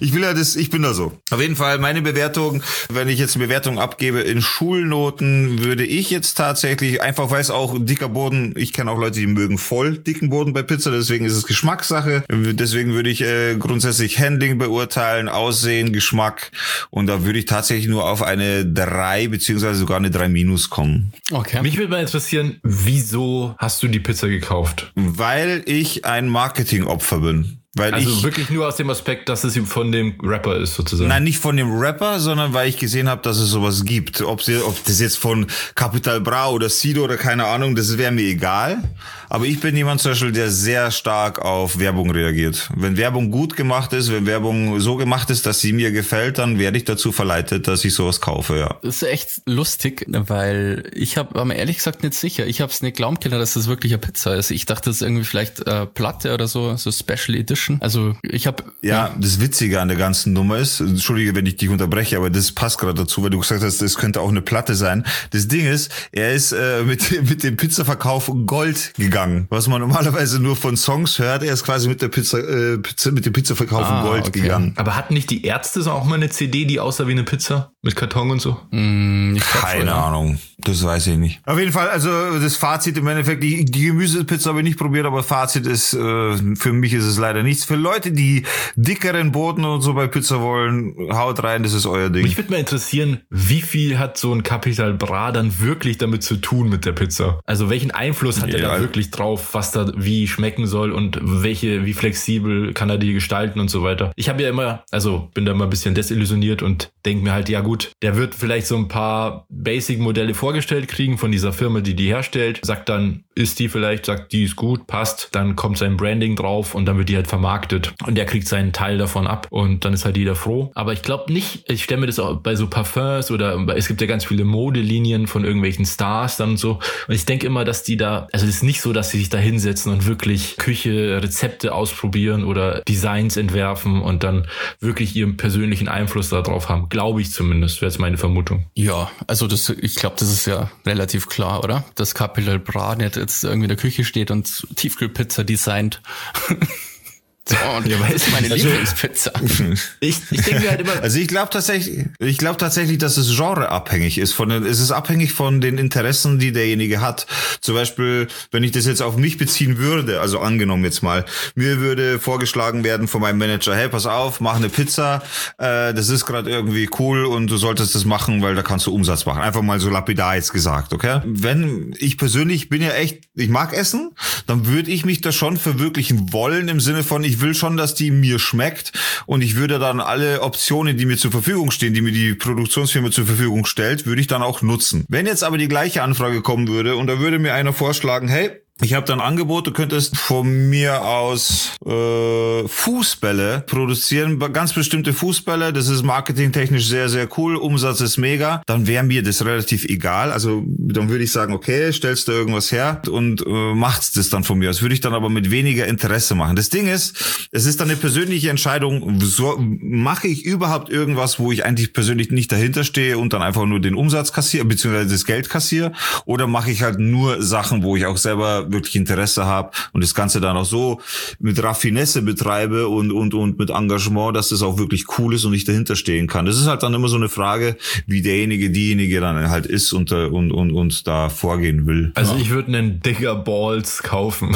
bin da so. Auf jeden Fall meine Bewertung, wenn ich jetzt eine Bewertung abgebe in Schulnoten, würde ich jetzt tatsächlich, einfach weil es auch dicker Boden, ich kenne auch Leute, die mögen voll dicken Boden bei Pizza, deswegen ist es Geschmackssache. Deswegen würde ich grundsätzlich Handling beurteilen, Aussehen, Geschmack und da würde ich tatsächlich nur auf eine 3 beziehungsweise sogar eine 3- kommen. Okay. Mich würde mal interessieren, wieso hast du die Pizza gekauft? Weil ich ein Marketingopfer bin. Weil also wirklich nur aus dem Aspekt, dass es von dem Rapper ist sozusagen? Nein, nicht von dem Rapper, sondern weil ich gesehen habe, dass es sowas gibt. Ob das jetzt von Capital Bra oder Sido oder keine Ahnung, das wäre mir egal. Aber ich bin jemand zum Beispiel, der sehr stark auf Werbung reagiert. Wenn Werbung gut gemacht ist, wenn Werbung so gemacht ist, dass sie mir gefällt, dann werde ich dazu verleitet, dass ich sowas kaufe, ja. Das ist echt lustig, weil war mir ehrlich gesagt nicht sicher. Ich habe es nicht glauben können, dass das wirklich eine Pizza ist. Ich dachte, das ist irgendwie vielleicht Platte oder so Special Edition. Also ich habe... Ja, das Witzige an der ganzen Nummer ist, entschuldige, wenn ich dich unterbreche, aber das passt gerade dazu, weil du gesagt hast, das könnte auch eine Platte sein. Das Ding ist, er ist mit dem Pizzaverkauf Gold gegangen. Was man normalerweise nur von Songs hört, er ist quasi mit dem Pizzaverkauf Gold gegangen. Aber hatten nicht die Ärzte auch mal eine CD, die aussah wie eine Pizza? Mit Karton und so? Keine Ahnung. Das weiß ich nicht. Auf jeden Fall, also das Fazit im Endeffekt, die Gemüsepizza habe ich nicht probiert, aber Fazit ist, für mich ist es leider nichts. Für Leute, die dickeren Boden und so bei Pizza wollen, haut rein, das ist euer Ding. Mich würde mal interessieren, wie viel hat so ein Capital Bra dann wirklich damit zu tun mit der Pizza? Also welchen Einfluss hat er da wirklich drauf, was da wie schmecken soll und wie flexibel kann er die gestalten und so weiter. Ich habe ja immer, bin da immer ein bisschen desillusioniert und denke mir halt, ja gut, der wird vielleicht so ein paar Basic-Modelle vorgestellt kriegen von dieser Firma, die herstellt, sagt dann, ist die vielleicht, sagt, die ist gut, passt, dann kommt sein Branding drauf und dann wird die halt vermarktet und der kriegt seinen Teil davon ab und dann ist halt jeder froh. Aber ich glaube nicht, ich stelle mir das auch bei so Parfums oder es gibt ja ganz viele Modelinien von irgendwelchen Stars dann und so und ich denke immer, dass die da, also es ist nicht so, dass sie sich da hinsetzen und wirklich Küche, Rezepte ausprobieren oder Designs entwerfen und dann wirklich ihren persönlichen Einfluss darauf haben. Glaube ich zumindest, wäre jetzt meine Vermutung. Ja, also ich glaube, das ist ja relativ klar, oder? Dass Capital Bra nicht jetzt irgendwie in der Küche steht und Tiefkühlpizza designt. So, und ja, ist meine Lieblingspizza. Ich denke halt immer. Also ich glaube tatsächlich, dass es genreabhängig ist. Es ist abhängig von den Interessen, die derjenige hat. Zum Beispiel, wenn ich das jetzt auf mich beziehen würde, also angenommen jetzt mal, mir würde vorgeschlagen werden von meinem Manager, hey, pass auf, mach eine Pizza, das ist gerade irgendwie cool und du solltest das machen, weil da kannst du Umsatz machen. Einfach mal so lapidar jetzt gesagt, okay? Wenn ich persönlich ich mag Essen, dann würde ich mich da schon verwirklichen wollen im Sinne von, ich will schon, dass die mir schmeckt und ich würde dann alle Optionen, die mir zur Verfügung stehen, die mir die Produktionsfirma zur Verfügung stellt, würde ich dann auch nutzen. Wenn jetzt aber die gleiche Anfrage kommen würde und da würde mir einer vorschlagen, hey, ich habe dann ein Angebot, du könntest von mir aus Fußbälle produzieren, ganz bestimmte Fußbälle, das ist marketingtechnisch sehr, sehr cool, Umsatz ist mega, dann wäre mir das relativ egal, also dann würde ich sagen, okay, stellst du irgendwas her und machst das dann von mir aus, würde ich dann aber mit weniger Interesse machen. Das Ding ist, es ist dann eine persönliche Entscheidung, mache ich überhaupt irgendwas, wo ich eigentlich persönlich nicht dahinter stehe und dann einfach nur den Umsatz kassiere, beziehungsweise das Geld kassiere, oder mache ich halt nur Sachen, wo ich auch selber wirklich Interesse habe und das Ganze dann auch so mit Raffinesse betreibe und mit Engagement, dass das auch wirklich cool ist und ich dahinter stehen kann. Das ist halt dann immer so eine Frage, wie diejenige dann halt ist und da vorgehen will. Also ich würde einen Digger Balls kaufen.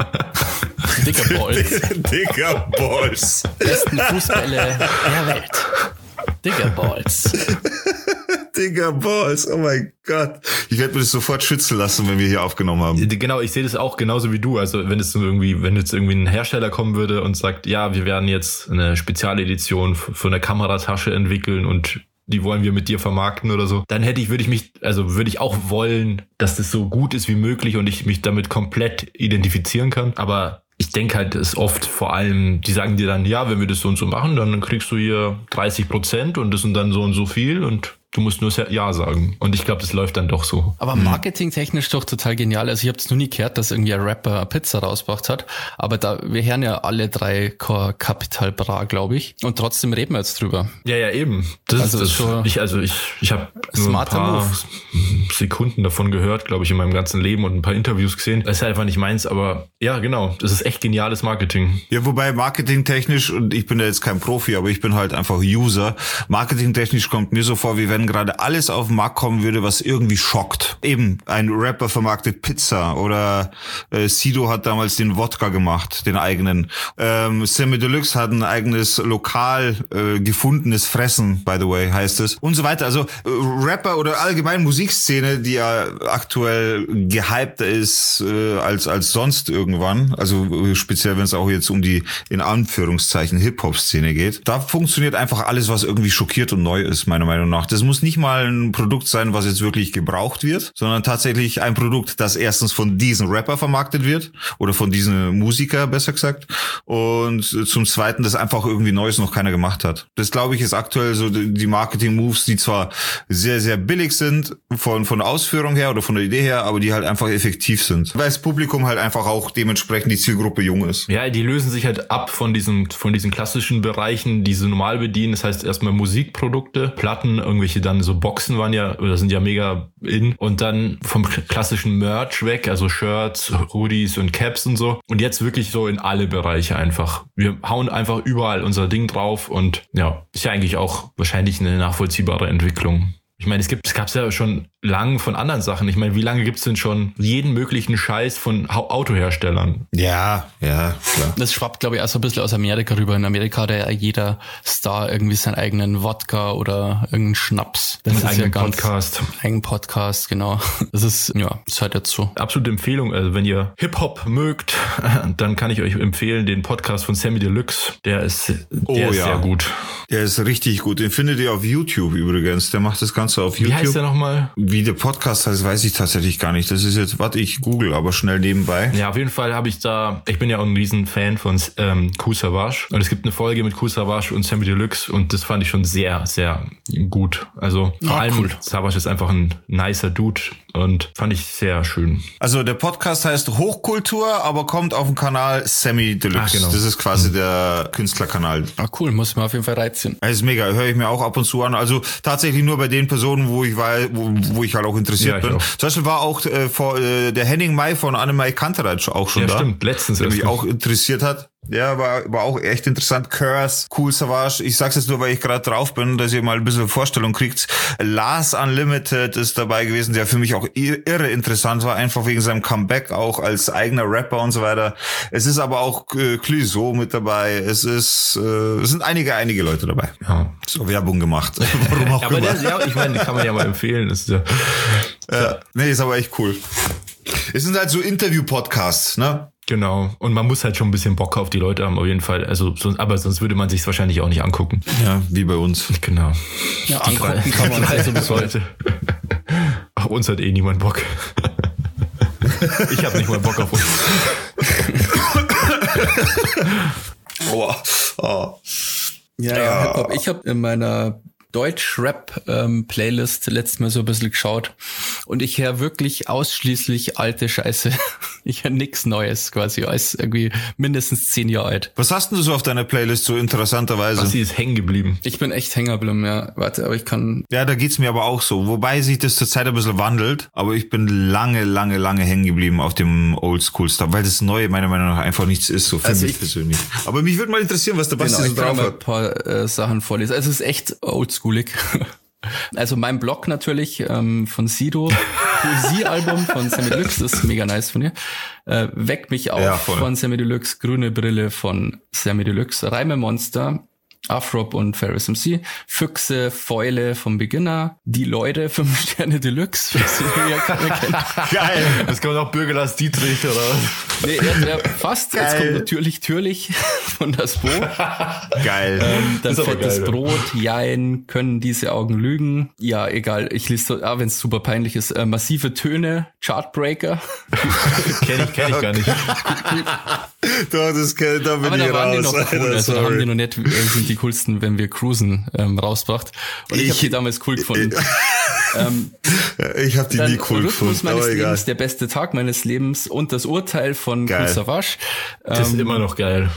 Digger Balls. Digger Balls. Besten Fußbälle der Welt. Digger Balls. Digger Balls, oh mein Gott. Ich werde mir das sofort schützen lassen, wenn wir hier aufgenommen haben. Genau, ich sehe das auch genauso wie du. Also wenn jetzt irgendwie ein Hersteller kommen würde und sagt, ja, wir werden jetzt eine Spezialedition für eine Kameratasche entwickeln und die wollen wir mit dir vermarkten oder so, dann würde ich auch wollen, dass das so gut ist wie möglich und ich mich damit komplett identifizieren kann. Aber ich denke halt, es ist oft vor allem, die sagen dir dann, ja, wenn wir das so und so machen, dann kriegst du hier 30% und das sind dann so und so viel und du musst nur Ja sagen. Und ich glaube, das läuft dann doch so. Aber marketingtechnisch doch total genial. Also ich habe es noch nie gehört, dass irgendwie ein Rapper eine Pizza rausgebracht hat. Aber wir hören ja alle 3 Capital Bra, glaube ich. Und trotzdem reden wir jetzt drüber. Ja, eben. Ich habe nur ein paar Sekunden davon gehört, glaube ich, in meinem ganzen Leben und ein paar Interviews gesehen. Das ist halt einfach nicht meins, aber ja, genau. Das ist echt geniales Marketing. Ja, wobei marketingtechnisch, und ich bin ja jetzt kein Profi, aber ich bin halt einfach User, marketingtechnisch kommt mir so vor, wie wenn gerade alles auf den Markt kommen würde, was irgendwie schockt. Eben, ein Rapper vermarktet Pizza oder Sido hat damals den Wodka gemacht, den eigenen. Samy Deluxe hat ein eigenes lokal gefundenes Fressen, by the way, heißt es. Und so weiter. Also Rapper oder allgemein Musikszene, die ja aktuell gehypter ist als sonst irgendwann. Also speziell, wenn es auch jetzt um die, in Anführungszeichen, Hip-Hop-Szene geht. Da funktioniert einfach alles, was irgendwie schockiert und neu ist, meiner Meinung nach. Das muss nicht mal ein Produkt sein, was jetzt wirklich gebraucht wird, sondern tatsächlich ein Produkt, das erstens von diesen Rapper vermarktet wird oder von diesen Musiker, besser gesagt, und zum Zweiten, das einfach irgendwie Neues noch keiner gemacht hat. Das, glaube ich, ist aktuell so die Marketing-Moves, die zwar sehr, sehr billig sind von der Ausführung her oder von der Idee her, aber die halt einfach effektiv sind. Weil das Publikum halt einfach auch dementsprechend die Zielgruppe jung ist. Ja, die lösen sich halt ab von diesen klassischen Bereichen, die sie normal bedienen. Das heißt erstmal Musikprodukte, Platten, irgendwelche dann so Boxen sind ja mega in. Und dann vom klassischen Merch weg, also Shirts, Hoodies und Caps und so. Und jetzt wirklich so in alle Bereiche einfach. Wir hauen einfach überall unser Ding drauf und ja, ist ja eigentlich auch wahrscheinlich eine nachvollziehbare Entwicklung. Ich meine, es gab's ja schon lang von anderen Sachen. Ich meine, wie lange gibt's denn schon jeden möglichen Scheiß von Autoherstellern? Ja, klar. Das schwappt, glaube ich, auch so ein bisschen aus Amerika rüber. In Amerika hat ja jeder Star irgendwie seinen eigenen Wodka oder irgendeinen Schnaps. Das ist ja ganz Podcast. Eigenen Podcast, genau. Das ist halt jetzt so. Absolute Empfehlung. Also wenn ihr Hip-Hop mögt, dann kann ich euch empfehlen, den Podcast von Samy Deluxe. Der ist sehr gut. Der ist richtig gut. Den findet ihr auf YouTube übrigens. Der macht das Ganze auf YouTube. Wie heißt der nochmal? Wie der Podcast heißt, weiß ich tatsächlich gar nicht. Das ist jetzt, ich google aber schnell nebenbei. Ja, auf jeden Fall ich bin ja auch ein riesen Fan von Kool Savas. Und es gibt eine Folge mit Kool Savas und Samy Deluxe und das fand ich schon sehr, sehr gut. Also vor allem cool. Savas ist einfach ein nicer Dude und fand ich sehr schön. Also der Podcast heißt Hochkultur, aber kommt auf dem Kanal Samy Deluxe. Genau. Das ist quasi der Künstlerkanal. Cool, muss man auf jeden Fall reinziehen. Das ist mega, höre ich mir auch ab und zu an. Also tatsächlich nur bei den Personen, wo ich halt auch interessiert bin. Auch. Zum Beispiel war auch der Henning May von Annemai Kantereit auch schon da. Ja, stimmt, letztens. Der mich auch interessiert hat. Ja, war auch echt interessant. Curse, Kool Savas. Ich sag's jetzt nur, weil ich gerade drauf bin, dass ihr mal ein bisschen Vorstellung kriegt. Lars Unlimited ist dabei gewesen, der für mich auch irre interessant war, einfach wegen seinem Comeback auch als eigener Rapper und so weiter. Es ist aber auch Clouseau mit dabei. Es sind einige Leute dabei. Ja. So Werbung gemacht. Warum auch immer. Ich meine, kann man ja mal empfehlen. Das ist nee, ist aber echt cool. Es sind halt so Interview-Podcasts, ne? Genau. Und man muss halt schon ein bisschen Bock auf die Leute haben, auf jeden Fall. Aber sonst würde man sich wahrscheinlich auch nicht angucken. Ja, wie bei uns. Genau. Ja, angucken kann man also bis heute. Auf uns hat niemand Bock. Ich habe nicht mal Bock auf uns. Ja, Hip-Hop. Ich habe in meiner Deutsch-Rap-Playlist letztes Mal so ein bisschen geschaut und ich höre wirklich ausschließlich alte Scheiße. Ich höre nichts Neues quasi, als irgendwie mindestens 10 Jahre alt. Was hast denn du so auf deiner Playlist so interessanterweise? Was ist hängen geblieben? Ich bin echt hängen geblieben, ja. Warte, aber ich kann... Ja, da geht's mir aber auch so. Wobei sich das zur Zeit ein bisschen wandelt, aber ich bin lange hängen geblieben auf dem Oldschool-Stuff, weil das Neue meiner Meinung nach einfach nichts ist, so für mich persönlich. Aber mich würde mal interessieren, was der Basti so drauf hat. Ich kann mal ein paar Sachen vorlesen. Also es ist echt oldschoolig. Also mein Blog natürlich von Sido, Poesie-Album von Samy Deluxe, das ist mega nice von ihr. Weck mich auf von Samy Deluxe, Grüne Brille von Samy Deluxe, Reime Monster, Afrop und Ferris MC. Füchse, Fäule vom Beginner. Die Leute, 5 Sterne Deluxe. Ja, keiner kennt. Geil. Es kommt auch Bürgerlass Dietrich, oder was? Nee, ja, fast. Geil. Jetzt kommt natürlich von das Bo. Geil. Dann fettes geil, Brot, Jein, können diese Augen lügen. Ja, egal. Ich lese so, wenn es super peinlich ist. Massive Töne, Chartbreaker. Kenn ich gar nicht. Doch, da bin aber ich da waren raus. die noch cool, also da haben die noch nicht, sind die coolsten, wenn wir cruisen, rausgebracht. Und ich habe die damals cool gefunden. Ich habe die nie cool Rhythmus gefunden, meines aber egal. Lebens, der beste Tag meines Lebens und das Urteil von Kool Savas. Das ist immer noch geil.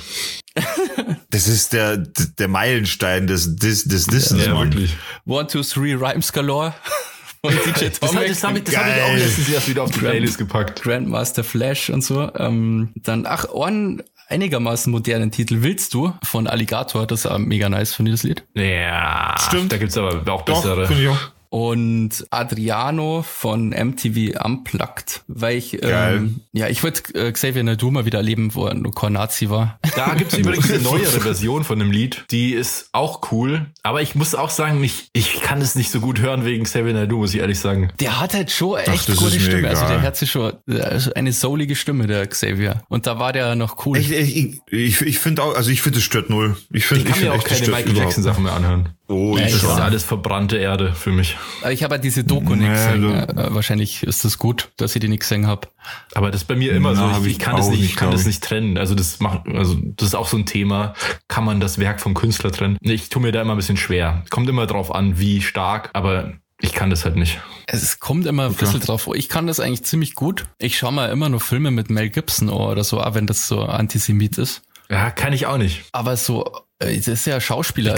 Das ist der Meilenstein des Dissens, ja, Mann. wirklich. 1, 2, 3 Rhymes Galore. Und DJ Tomek. Das hab ich auch letztens erst wieder auf die Playlist gepackt. Grandmaster Flash und so. Dann, einen einigermaßen modernen Titel, Willst du? Von Alligator. Das ist auch mega nice von das Lied. Ja, stimmt. Da gibt's aber auch Doch, bessere. finde ich auch. Und Adriano von MTV Unplugged, weil ich, ich wollte Xavier Naidoo mal wieder erleben, wo er nur Nazi war. Da gibt's übrigens eine neuere Version von dem Lied, die ist auch cool, aber ich muss auch sagen, ich kann es nicht so gut hören wegen Xavier Naidoo, muss ich ehrlich sagen. Der hat halt schon echt gute Stimme, also der hat sich schon eine soulige Stimme, der Xavier. Und da war der noch cool. Ich finde auch, also ich finde, es stört null. Ich kann mir auch keine Michael Jackson Sachen mehr anhören. Oh, das ist alles verbrannte Erde für mich. Aber ich habe halt diese Doku nicht gesehen. Wahrscheinlich ist das gut, dass ich die nicht gesehen habe. Aber das ist bei mir immer so. Ich kann das nicht trennen. Also das ist auch so ein Thema. Kann man das Werk vom Künstler trennen? Ich tue mir da immer ein bisschen schwer. Kommt immer drauf an, wie stark, aber ich kann das halt nicht. Es kommt immer ein bisschen drauf. Ich kann das eigentlich ziemlich gut. Ich schaue mal immer nur Filme mit Mel Gibson oder so, auch wenn das so Antisemit ist. Ja, kann ich auch nicht. Aber so, das ist ja Schauspieler.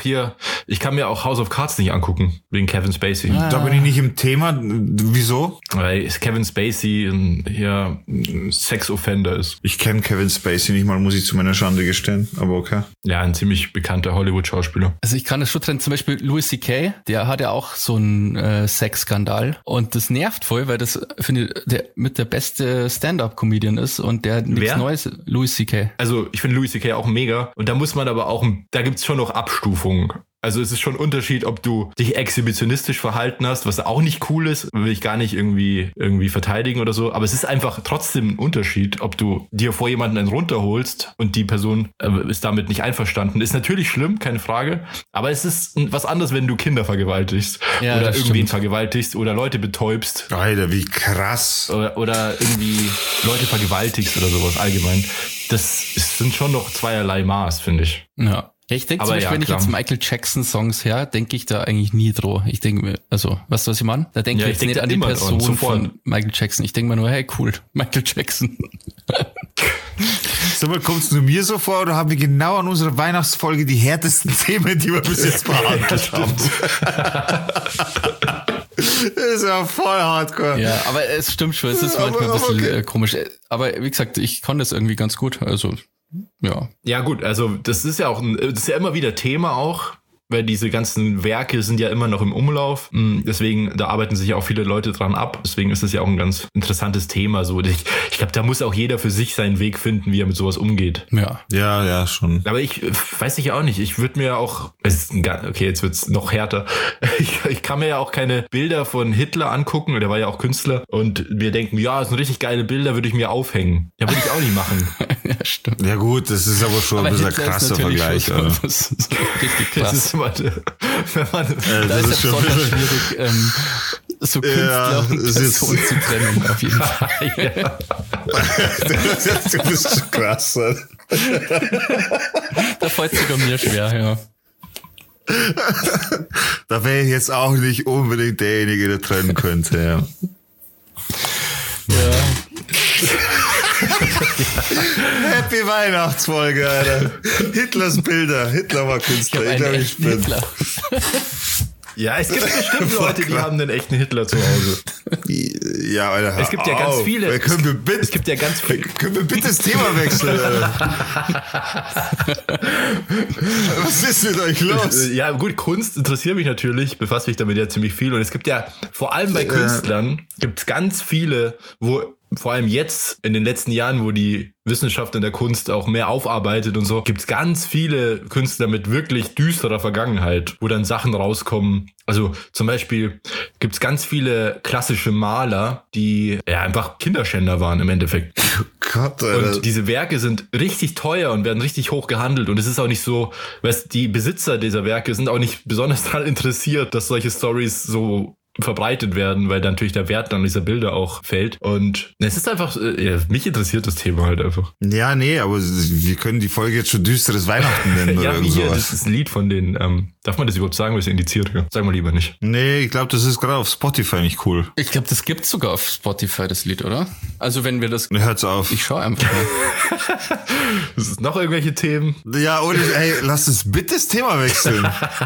Ich kann mir auch House of Cards nicht angucken, wegen Kevin Spacey. Da bin ich nicht im Thema. Wieso? Weil Kevin Spacey ein Sex-Offender ist. Ich kenne Kevin Spacey nicht mal, muss ich zu meiner Schande gestehen, aber okay. Ja, ein ziemlich bekannter Hollywood-Schauspieler. Also ich kann das schon trennen, zum Beispiel Louis C.K., der hat ja auch so einen Sexskandal und das nervt voll, weil das, finde ich, der mit der beste Stand-Up-Comedian ist und der hat nichts Neues, Louis C.K. Also ich finde Louis C.K. auch mega und da muss man aber auch, da gibt's schon noch Abstufungen. Also es ist schon ein Unterschied, ob du dich exhibitionistisch verhalten hast, was auch nicht cool ist, will ich gar nicht irgendwie verteidigen oder so, aber es ist einfach trotzdem ein Unterschied, ob du dir vor jemanden einen runterholst und die Person ist damit nicht einverstanden. Ist natürlich schlimm, keine Frage, aber es ist was anderes, wenn du Kinder vergewaltigst oder irgendwen vergewaltigst oder Leute betäubst. Alter, wie krass. Oder irgendwie Leute vergewaltigst oder sowas allgemein. Das sind schon noch zweierlei Maß, finde ich. Ja. Ja, ich denke zum Beispiel, wenn ich jetzt Michael Jackson Songs höre, denke ich da eigentlich nie dran. Ich denke mir, also, weißt du, was ich meine? Da denke ich jetzt nicht an die Person von Michael Jackson. Ich denke mir nur, hey, cool, Michael Jackson. Sag mal, kommst du mir so vor oder haben wir genau an unserer Weihnachtsfolge die härtesten Themen, die wir bis jetzt behandelt haben? Das ist ja voll hardcore. Ja, aber es stimmt schon, es ist manchmal ein bisschen komisch. Aber wie gesagt, ich kann das irgendwie ganz gut, also... Ja. Ja, gut, also das ist ja immer wieder Thema auch, weil diese ganzen Werke sind ja immer noch im Umlauf. Deswegen, da arbeiten sich ja auch viele Leute dran ab. Deswegen ist das ja auch ein ganz interessantes Thema. So, ich glaube, da muss auch jeder für sich seinen Weg finden, wie er mit sowas umgeht. Ja, schon. Aber ich weiß ich auch nicht. Ich würde mir auch, okay, jetzt wird's noch härter. Ich kann mir ja auch keine Bilder von Hitler angucken. Der war ja auch Künstler. Und wir denken, ja, das sind richtig geile Bilder, würde ich mir aufhängen. Ja, würde ich auch nicht machen. Ja, stimmt. Ja gut, das ist aber schon ein bisschen ein krasser Vergleich. So, das ist richtig krass. Wenn man, da ist es schon schwierig, so Künstler und Person zu trennen, auf jeden Fall. Ja. Du bist schon krass. Da fällt es sogar mir schwer, ja. Da wäre ich jetzt auch nicht unbedingt derjenige, der trennen könnte, ja. Happy Weihnachtsfolge, Alter. Hitlers Bilder. Hitler war Künstler. Ich bin Hitler. Ja, es gibt bestimmt Leute, die haben einen echten Hitler zu Hause. Ja, Alter. Es gibt ja ganz viele. Es gibt ja ganz viele. Können wir bitte das Thema wechseln, Alter? Was ist mit euch los? Ja, gut, Kunst interessiert mich natürlich, befasse mich damit ja ziemlich viel. Und es gibt ja, vor allem bei Künstlern, gibt es ganz viele, wo vor allem jetzt in den letzten Jahren, wo die Wissenschaft in der Kunst auch mehr aufarbeitet und so, gibt es ganz viele Künstler mit wirklich düsterer Vergangenheit, wo dann Sachen rauskommen. Also zum Beispiel gibt es ganz viele klassische Maler, die ja einfach Kinderschänder waren im Endeffekt. Gott, Alter. Und diese Werke sind richtig teuer und werden richtig hoch gehandelt. Und es ist auch nicht so, weißt, die Besitzer dieser Werke sind auch nicht besonders daran interessiert, dass solche Stories so verbreitet werden, weil dann natürlich der Wert dann dieser Bilder auch fällt. Und es ist einfach, mich interessiert das Thema halt einfach. Ja, nee, aber wir können die Folge jetzt schon düsteres Weihnachten nennen oder Ja, irgend hier, sowas. das ist ein Lied von denen, darf man das überhaupt sagen, was indiziert? Ja. Sagen wir lieber nicht. Nee, ich glaube, das ist gerade auf Spotify nicht cool. Ich glaube, das gibt's sogar auf Spotify, das Lied, oder? Also wenn wir das... Hört's auf. Ich schaue einfach mal. Das ist noch irgendwelche Themen? Ja, oder ey, lass uns bitte das Thema wechseln.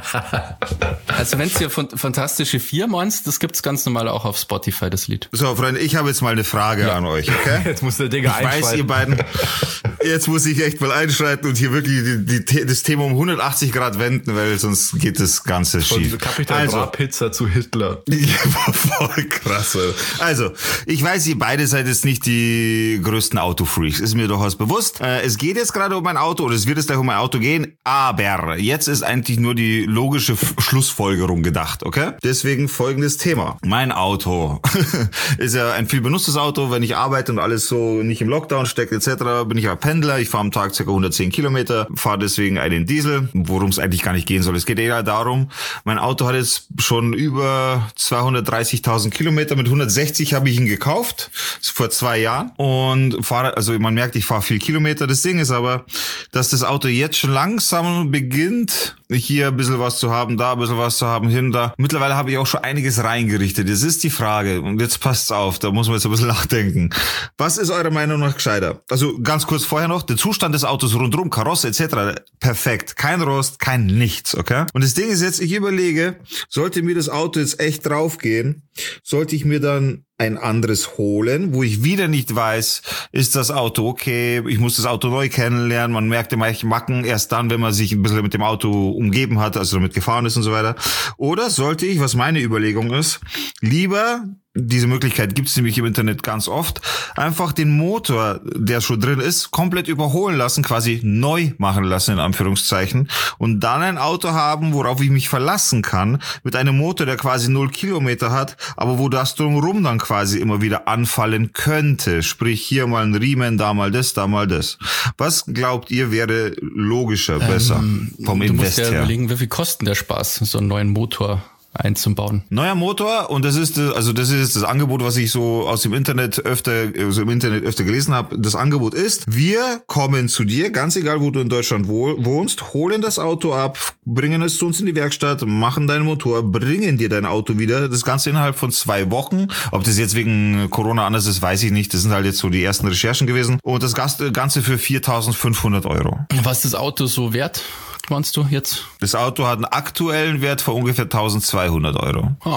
Also wenn es hier Fantastische Vier meinst, das gibt's ganz normal auch auf Spotify, das Lied. So, Freunde, ich habe jetzt mal eine Frage an euch, okay? Jetzt muss der Digga Ich weiß, ihr beiden, jetzt muss ich echt mal einschreiten und hier wirklich das Thema um 180 Grad wenden, weil sonst geht das Ganze schief. Von Kapital Bra Pizza zu Hitler. Ja, voll krass. Alter. Also, ich weiß, ihr beide seid jetzt nicht die größten Autofreaks. Ist mir durchaus bewusst. Es geht jetzt gerade um ein Auto oder es wird jetzt gleich um ein Auto gehen, aber jetzt ist eigentlich nur die logische Schlussfolgerung gedacht, okay? Deswegen folgendes Thema. Mein Auto ist ja ein viel benutztes Auto. Wenn ich arbeite und alles so nicht im Lockdown steckt etc., bin ich ja Pendler. Ich fahre am Tag ca. 110 Kilometer, fahre deswegen einen Diesel, worum es eigentlich gar nicht gehen soll. Es geht eher darum, mein Auto hat jetzt schon über 230.000 Kilometer. Mit 160 habe ich ihn gekauft, vor 2 Jahren. Und fahre, also man merkt, ich fahre viel Kilometer. Das Ding ist aber, dass das Auto jetzt schon langsam beginnt, hier ein bisschen was zu haben, da ein bisschen was zu haben, hin, da. Mittlerweile habe ich auch schon einiges reingerichtet. Jetzt ist die Frage, und jetzt passt's auf, da muss man jetzt ein bisschen nachdenken. Was ist eurer Meinung nach gescheiter? Also ganz kurz vorher noch, der Zustand des Autos rundherum, Karosse etc., perfekt. Kein Rost, kein nichts, okay? Und das Ding ist jetzt, ich überlege, sollte mir das Auto jetzt echt draufgehen, sollte ich mir dann ein anderes holen, wo ich wieder nicht weiß, ist das Auto okay, ich muss das Auto neu kennenlernen, man merkt immer echt Macken erst dann, wenn man sich ein bisschen mit dem Auto umgeben hat, also damit gefahren ist und so weiter. Oder sollte ich, was meine Überlegung ist, lieber, diese Möglichkeit gibt es nämlich im Internet ganz oft, einfach den Motor, der schon drin ist, komplett überholen lassen, quasi neu machen lassen, in Anführungszeichen, und dann ein Auto haben, worauf ich mich verlassen kann, mit einem Motor, der quasi 0 Kilometer hat, aber wo das drumherum dann quasi immer wieder anfallen könnte. Sprich, hier mal ein Riemen, da mal das, da mal das. Was glaubt ihr wäre logischer, besser vom Invest her? Du musst ja überlegen, wie viel kostet der Spaß, so einen neuen Motor einzubauen. Neuer Motor, und das ist das Angebot, was ich so aus dem Internet öfter gelesen habe. Das Angebot ist, wir kommen zu dir, ganz egal, wo du in Deutschland wohnst, holen das Auto ab, bringen es zu uns in die Werkstatt, machen deinen Motor, bringen dir dein Auto wieder. Das Ganze innerhalb von 2 Wochen. Ob das jetzt wegen Corona anders ist, weiß ich nicht. Das sind halt jetzt so die ersten Recherchen gewesen. Und das Ganze für 4.500 €. Was ist das Auto so wert, meinst du jetzt? Das Auto hat einen aktuellen Wert von ungefähr 1.200 €. Ah.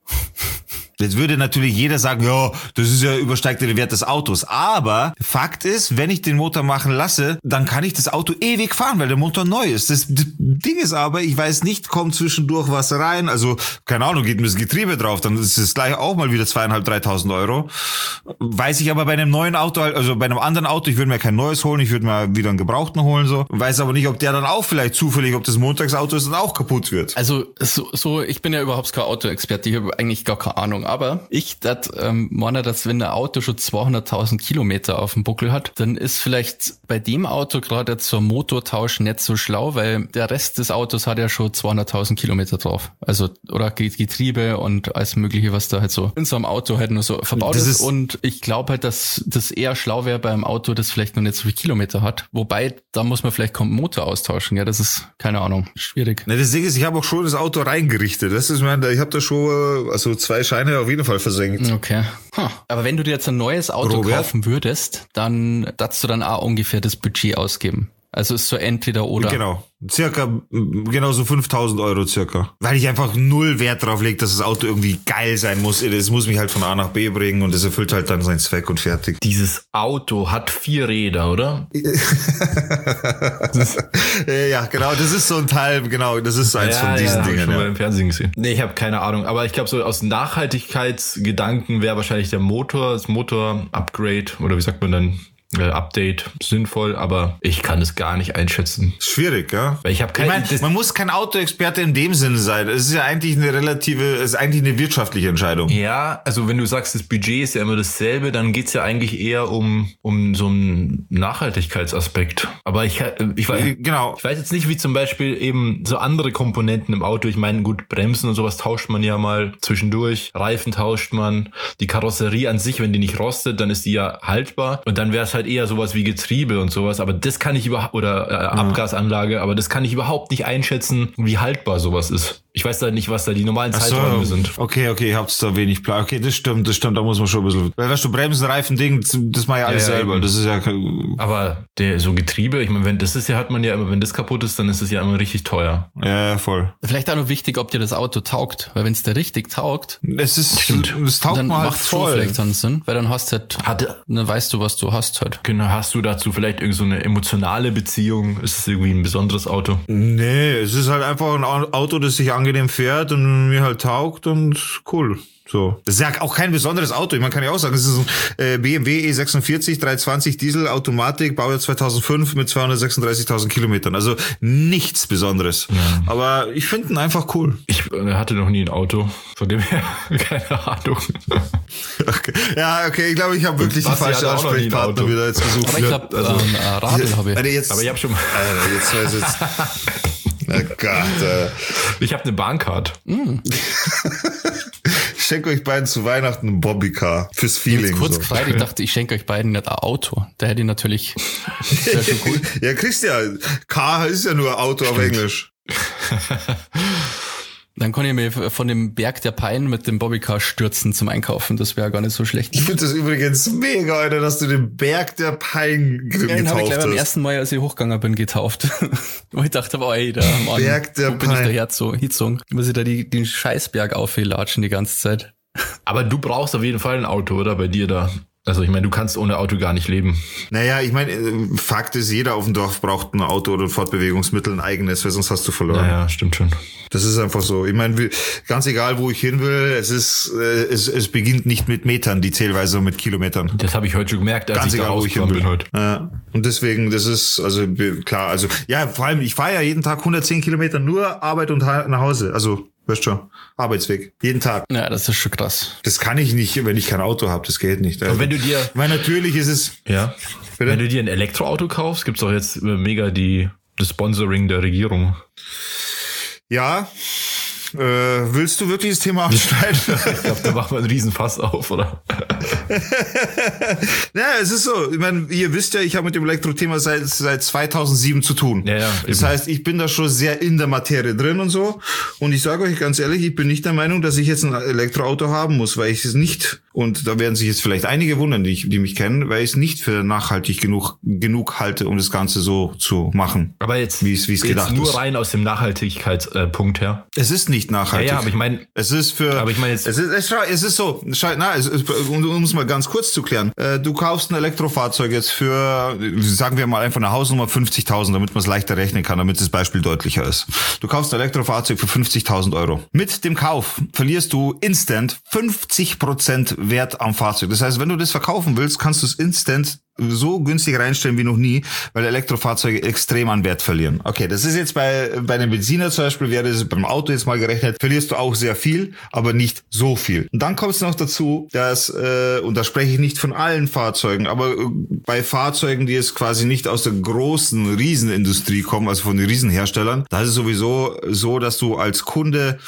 Jetzt würde natürlich jeder sagen, ja, das ist ja übersteigt den Wert des Autos. Aber Fakt ist, wenn ich den Motor machen lasse, dann kann ich das Auto ewig fahren, weil der Motor neu ist. Das Ding ist aber, ich weiß nicht, kommt zwischendurch was rein. Also, keine Ahnung, geht mir das Getriebe drauf, dann ist es gleich auch mal wieder 2.500, 3.000 €. Weiß ich aber bei einem neuen Auto, also bei einem anderen Auto, ich würde mir kein neues holen, ich würde mir wieder einen gebrauchten holen, so. Weiß aber nicht, ob der dann auch vielleicht zufällig, ob das Montagsauto ist und auch kaputt wird. Also, ich bin ja überhaupt kein Autoexperte, ich habe eigentlich gar keine Ahnung. Aber ich meine, dass wenn ein Auto schon 200.000 Kilometer auf dem Buckel hat, dann ist vielleicht bei dem Auto gerade jetzt so ein Motortausch nicht so schlau, weil der Rest des Autos hat ja schon 200.000 Kilometer drauf. Also, oder Getriebe und alles Mögliche, was da halt so in so einem Auto halt nur so verbaut ist. Und ich glaube halt, dass das eher schlau wäre bei einem Auto, das vielleicht noch nicht so viele Kilometer hat. Wobei, da muss man vielleicht den Motor austauschen. Ja, das ist, keine Ahnung, schwierig. Na, das Ding ist, ich habe auch schon das Auto reingerichtet. Das ist, ich habe da schon, also 2 Scheine auf jeden Fall versenkt. Okay. Aber wenn du dir jetzt ein neues Auto kaufen würdest, dann darfst du dann auch ungefähr das Budget ausgeben. Also ist so entweder oder. Genau. Circa, genau so 5.000 Euro circa. Weil ich einfach null Wert drauf lege, dass das Auto irgendwie geil sein muss. Es muss mich halt von A nach B bringen und es erfüllt halt dann seinen Zweck und fertig. Dieses Auto hat 4 Räder, oder? Ja, genau, das ist so ein Teil, genau, das ist eins von diesen Dingen. Ich schon ja. mal im Fernsehen gesehen. Nee, ich habe keine Ahnung, aber ich glaube so aus Nachhaltigkeitsgedanken wäre wahrscheinlich der Motor, das Motor-Upgrade oder wie sagt man dann? Update sinnvoll, aber ich kann es gar nicht einschätzen. Schwierig, ja. Weil ich habe keine. Ich meine, man muss kein Autoexperte in dem Sinne sein. Es ist ja eigentlich eine wirtschaftliche Entscheidung. Ja, also wenn du sagst, das Budget ist ja immer dasselbe, dann geht's ja eigentlich eher um so einen Nachhaltigkeitsaspekt. Aber ich weiß jetzt nicht, wie zum Beispiel eben so andere Komponenten im Auto. Ich meine, gut, Bremsen und sowas tauscht man ja mal zwischendurch. Reifen tauscht man. Die Karosserie an sich, wenn die nicht rostet, dann ist die ja haltbar. Und dann wäre es halt eher sowas wie Getriebe und sowas, aber das kann ich Abgasanlage, aber das kann ich überhaupt nicht einschätzen, wie haltbar sowas ist. Ich weiß da nicht, was da die normalen Zeiträume sind. Okay, ihr habt's da wenig Plan. Okay, das stimmt, da muss man schon ein bisschen, weil weißt du, Bremsen, Reifen, Ding, das mache ich alles selber. Eben. Das ist ja aber so Getriebe, ich meine, hat man ja immer, wenn das kaputt ist, dann ist es ja immer richtig teuer. Ja, voll. Vielleicht auch noch wichtig, ob dir das Auto taugt, weil wenn es dir richtig taugt, es taugt dann mal halt macht es schon vielleicht dann Sinn, weil dann hast du dann weißt du, was du hast halt. Genau, hast du dazu vielleicht irgend so eine emotionale Beziehung? Ist es irgendwie ein besonderes Auto? Nee, es ist halt einfach ein Auto, das sich angenehm fährt und mir halt taugt und cool. So. Das ist ja auch kein besonderes Auto. Man kann ja auch sagen, es ist ein BMW E46 320 Diesel Automatik, Baujahr 2005 mit 236.000 Kilometern. Also nichts Besonderes. Ja. Aber ich finde ihn einfach cool. Ich hatte noch nie ein Auto, von dem her keine Ahnung. Okay. Ja, okay, ich glaube, ich habe wirklich die falsche Ansprechpartner wieder jetzt gesucht. Aber ich glaube, Radl habe ich. Aber ich habe schon mal... jetzt weiß ich Oh Gott. Ich habe eine Bahncard. Ich schenke euch beiden zu Weihnachten ein Bobbycar fürs Feeling. Jetzt kurz gefreut, ich dachte, ich schenke euch beiden nicht ein Auto. Da hätte ich natürlich... Wäre schon cool. Ja, Christian, Car ist ja nur Auto auf Englisch. Dann kann ich mir von dem Berg der Pein mit dem Bobbycar stürzen zum Einkaufen. Das wäre gar nicht so schlecht. Ich finde das übrigens mega, Alter, dass du den Berg der Pein getauft hast. Den habe ich gleich beim ersten Mal, als ich hochgegangen bin, getauft. Wo ich dachte, ey, da Mann, Berg der wo bin ich daher hingezogen? Muss ich da den Scheißberg auflatschen die ganze Zeit. Aber du brauchst auf jeden Fall ein Auto, oder? Bei dir da. Also ich meine, du kannst ohne Auto gar nicht leben. Naja, ich meine, Fakt ist, jeder auf dem Dorf braucht ein Auto oder ein Fortbewegungsmittel, ein eigenes, weil sonst hast du verloren. Ja, stimmt schon. Das ist einfach so. Ich meine, ganz egal, wo ich hin will, es beginnt nicht mit Metern, die Zählweise, sondern mit Kilometern. Das habe ich heute schon gemerkt, als ganz ich egal, da wo ich hin will. Heute. Ja. Und deswegen, das ist, also klar, also ja, vor allem, ich fahre ja jeden Tag 110 Kilometer nur Arbeit und nach Hause. Also weißt schon, Arbeitsweg. Jeden Tag. Ja, das ist schon krass. Das kann ich nicht, wenn ich kein Auto habe. Das geht nicht. Also, und wenn du dir... Weil natürlich ist es... Ja. Bitte? Wenn du dir ein Elektroauto kaufst, gibt's doch jetzt mega das Sponsoring der Regierung. Ja. Willst du wirklich das Thema anschneiden? Ich glaube, da macht man einen Riesenfass auf, oder? Ja, es ist so. Ich meine, ihr wisst ja, ich habe mit dem Elektrothema seit 2007 zu tun. Ja, das heißt, ich bin da schon sehr in der Materie drin und so. Und ich sage euch ganz ehrlich, ich bin nicht der Meinung, dass ich jetzt ein Elektroauto haben muss, weil ich es nicht, und da werden sich jetzt vielleicht einige wundern, die mich kennen, weil ich es nicht für nachhaltig genug halte, um das Ganze so zu machen. Aber jetzt, wie es gedacht ist. Nur rein aus dem Nachhaltigkeitspunkt her. Es ist nicht nachhaltig. Ja, aber ich meine, es ist so, um es mal ganz kurz zu klären. Du kaufst ein Elektrofahrzeug jetzt für, sagen wir mal einfach eine Hausnummer 50.000, damit man es leichter rechnen kann, damit das Beispiel deutlicher ist. Du kaufst ein Elektrofahrzeug für 50.000 Euro. Mit dem Kauf verlierst du instant 50% Wert am Fahrzeug. Das heißt, wenn du das verkaufen willst, kannst du es instant so günstig reinstellen wie noch nie, weil Elektrofahrzeuge extrem an Wert verlieren. Okay, das ist jetzt bei einem Benziner zum Beispiel, wäre das beim Auto jetzt mal gerechnet, verlierst du auch sehr viel, aber nicht so viel. Und dann kommt es noch dazu, dass, und da spreche ich nicht von allen Fahrzeugen, aber bei Fahrzeugen, die jetzt quasi nicht aus der großen Riesenindustrie kommen, also von den Riesenherstellern, da ist es sowieso so, dass du als Kunde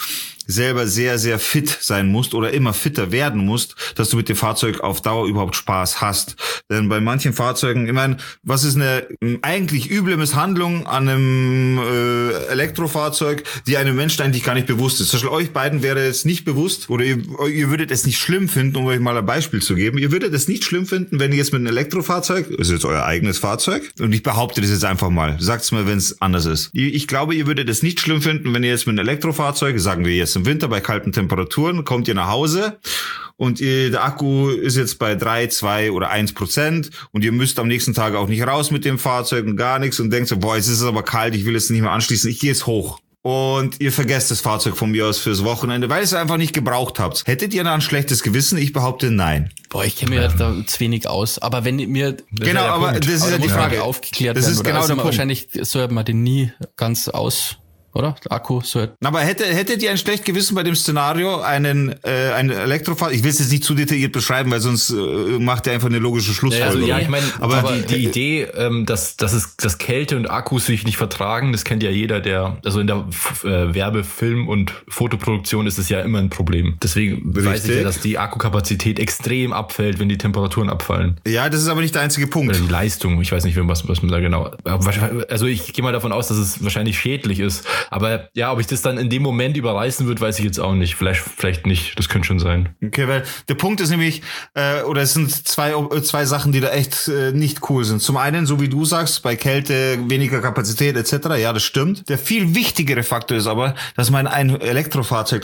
selber sehr, sehr fit sein musst oder immer fitter werden musst, dass du mit dem Fahrzeug auf Dauer überhaupt Spaß hast. Denn bei manchen Fahrzeugen, ich meine, was ist eine eigentlich üble Misshandlung an einem Elektrofahrzeug, die einem Menschen eigentlich gar nicht bewusst ist? Zum Beispiel euch beiden wäre jetzt nicht bewusst oder ihr würdet es nicht schlimm finden, um euch mal ein Beispiel zu geben. Ihr würdet es nicht schlimm finden, wenn ihr jetzt mit einem Elektrofahrzeug, das ist jetzt euer eigenes Fahrzeug, und ich behaupte das jetzt einfach mal, sagt's mir, wenn es anders ist. Ich glaube, ihr würdet es nicht schlimm finden, wenn ihr jetzt mit einem Elektrofahrzeug, sagen wir jetzt im Winter bei kalten Temperaturen, kommt ihr nach Hause und der Akku ist jetzt bei 3, 2 oder 1% und ihr müsst am nächsten Tag auch nicht raus mit dem Fahrzeug und gar nichts und denkt so, boah, jetzt ist es aber kalt, ich will jetzt nicht mehr anschließen, ich gehe jetzt hoch. Und ihr vergesst das Fahrzeug von mir aus fürs Wochenende, weil ihr es einfach nicht gebraucht habt. Hättet ihr da ein schlechtes Gewissen? Ich behaupte, nein. Boah, ich kenne mir da zu wenig aus. Aber wenn mir... Genau, aber das ist ja die Frage. Aufgeklärt das werden, ist genau der Punkt. Wahrscheinlich sollte man den nie ganz aus... Oder? Der Akku sollte... Aber hättet ihr ein schlechtes Gewissen bei dem Szenario, einen Elektrofahrzeug? Ich will es jetzt nicht zu detailliert beschreiben, weil sonst macht ihr einfach eine logische Schlussfolgerung. Ja, ich meine, aber die Idee, dass Kälte und Akkus sich nicht vertragen, das kennt ja jeder, also in der Werbe-, Film- und Fotoproduktion ist es ja immer ein Problem. Deswegen weiß ich ja, dass die Akkukapazität extrem abfällt, wenn die Temperaturen abfallen. Ja, das ist aber nicht der einzige Punkt. Oder die Leistung, ich weiß nicht, was man da genau... Also ich gehe mal davon aus, dass es wahrscheinlich schädlich ist. Aber ja, ob ich das dann in dem Moment überreißen wird, weiß ich jetzt auch nicht. Vielleicht nicht. Das könnte schon sein. Okay, weil der Punkt ist nämlich, oder es sind zwei Sachen, die da echt nicht cool sind. Zum einen, so wie du sagst, bei Kälte weniger Kapazität etc. Ja, das stimmt. Der viel wichtigere Faktor ist aber, dass man ein Elektrofahrzeug,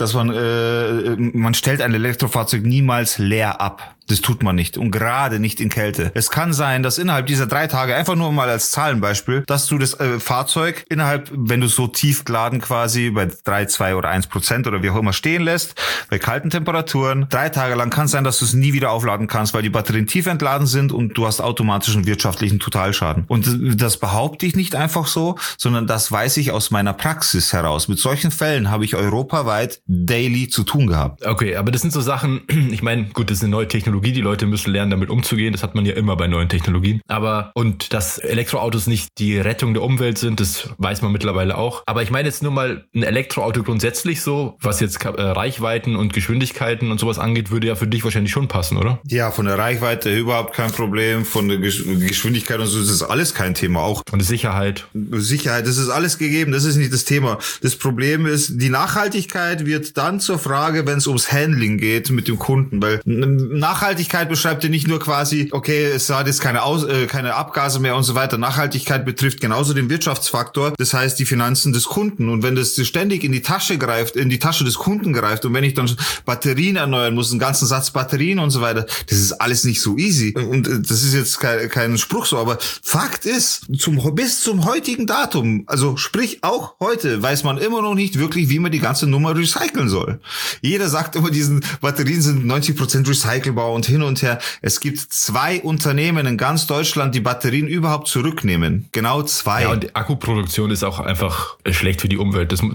man stellt ein Elektrofahrzeug niemals leer ab. Das tut man nicht und gerade nicht in Kälte. Es kann sein, dass innerhalb dieser 3 Tage, einfach nur mal als Zahlenbeispiel, dass du das Fahrzeug innerhalb, wenn du so tief geladen quasi bei 3, 2 oder 1% oder wie auch immer stehen lässt, bei kalten Temperaturen, 3 Tage lang kann es sein, dass du es nie wieder aufladen kannst, weil die Batterien tief entladen sind und du hast automatischen wirtschaftlichen Totalschaden. Und das behaupte ich nicht einfach so, sondern das weiß ich aus meiner Praxis heraus. Mit solchen Fällen habe ich europaweit daily zu tun gehabt. Okay, aber das sind so Sachen, ich meine, gut, das ist eine neue Technologie, die Leute müssen lernen, damit umzugehen. Das hat man ja immer bei neuen Technologien. Und dass Elektroautos nicht die Rettung der Umwelt sind, das weiß man mittlerweile auch. Aber ich meine jetzt nur mal, ein Elektroauto grundsätzlich so, was jetzt Reichweiten und Geschwindigkeiten und sowas angeht, würde ja für dich wahrscheinlich schon passen, oder? Ja, von der Reichweite überhaupt kein Problem, von der Geschwindigkeit und so, das ist alles kein Thema. Auch und die Sicherheit. Sicherheit, das ist alles gegeben, das ist nicht das Thema. Das Problem ist, die Nachhaltigkeit wird dann zur Frage, wenn es ums Handling geht mit dem Kunden, weil Nachhaltigkeit beschreibt ja nicht nur quasi, okay, es hat jetzt keine Abgase mehr und so weiter. Nachhaltigkeit betrifft genauso den Wirtschaftsfaktor, das heißt die Finanzen des Kunden. Und wenn das ständig in die Tasche des Kunden greift und wenn ich dann Batterien erneuern muss, einen ganzen Satz Batterien und so weiter, das ist alles nicht so easy. Und das ist jetzt kein Spruch so, aber Fakt ist, bis zum heutigen Datum, also sprich auch heute, weiß man immer noch nicht wirklich, wie man die ganze Nummer recyceln soll. Jeder sagt immer, diesen Batterien sind 90% recycelbar und hin und her. Es gibt 2 Unternehmen in ganz Deutschland, die Batterien überhaupt zurücknehmen. Genau 2. Ja, und die Akkuproduktion ist auch einfach schlecht für die Umwelt. Es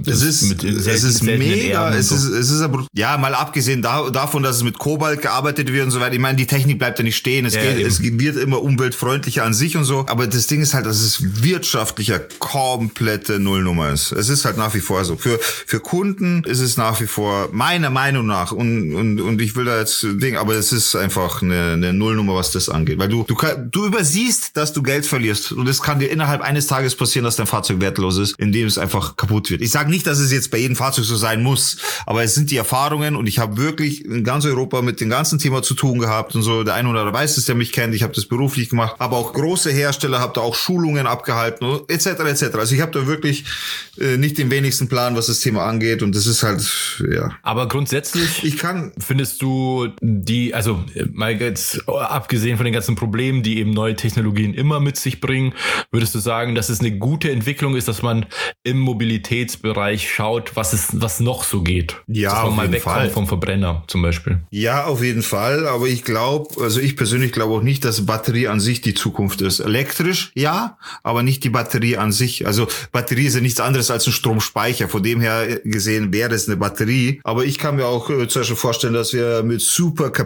ist mega. Es ist aber, ja, mal abgesehen davon, dass es mit Kobalt gearbeitet wird und so weiter. Ich meine, die Technik bleibt ja nicht stehen. Es wird immer umweltfreundlicher an sich und so. Aber das Ding ist halt, dass es wirtschaftlicher komplette Nullnummer ist. Es ist halt nach wie vor so. Für Kunden ist es nach wie vor meiner Meinung nach und ich will da jetzt aber es ist einfach eine Nullnummer, was das angeht. Weil du übersiehst, dass du Geld verlierst. Und es kann dir innerhalb eines Tages passieren, dass dein Fahrzeug wertlos ist, indem es einfach kaputt wird. Ich sage nicht, dass es jetzt bei jedem Fahrzeug so sein muss, aber es sind die Erfahrungen und ich habe wirklich in ganz Europa mit dem ganzen Thema zu tun gehabt und so. Der eine oder andere weiß es, der mich kennt. Ich habe das beruflich gemacht. Aber auch große Hersteller, habe da auch Schulungen abgehalten, etc. etc. Also ich habe da wirklich nicht den wenigsten Plan, was das Thema angeht. Und das ist halt, ja. Aber grundsätzlich findest du also mal jetzt abgesehen von den ganzen Problemen, die eben neue Technologien immer mit sich bringen, würdest du sagen, dass es eine gute Entwicklung ist, dass man im Mobilitätsbereich schaut, was noch so geht? Ja, dass man auf mal jeden wegkommt Fall. vom Verbrenner zum Beispiel. Ja, auf jeden Fall. Aber ich persönlich glaube auch nicht, dass Batterie an sich die Zukunft ist. Elektrisch, ja, aber nicht die Batterie an sich. Also Batterie ist ja nichts anderes als ein Stromspeicher. Von dem her gesehen wäre es eine Batterie. Aber ich kann mir auch zum Beispiel vorstellen, dass wir mit Supercapacitor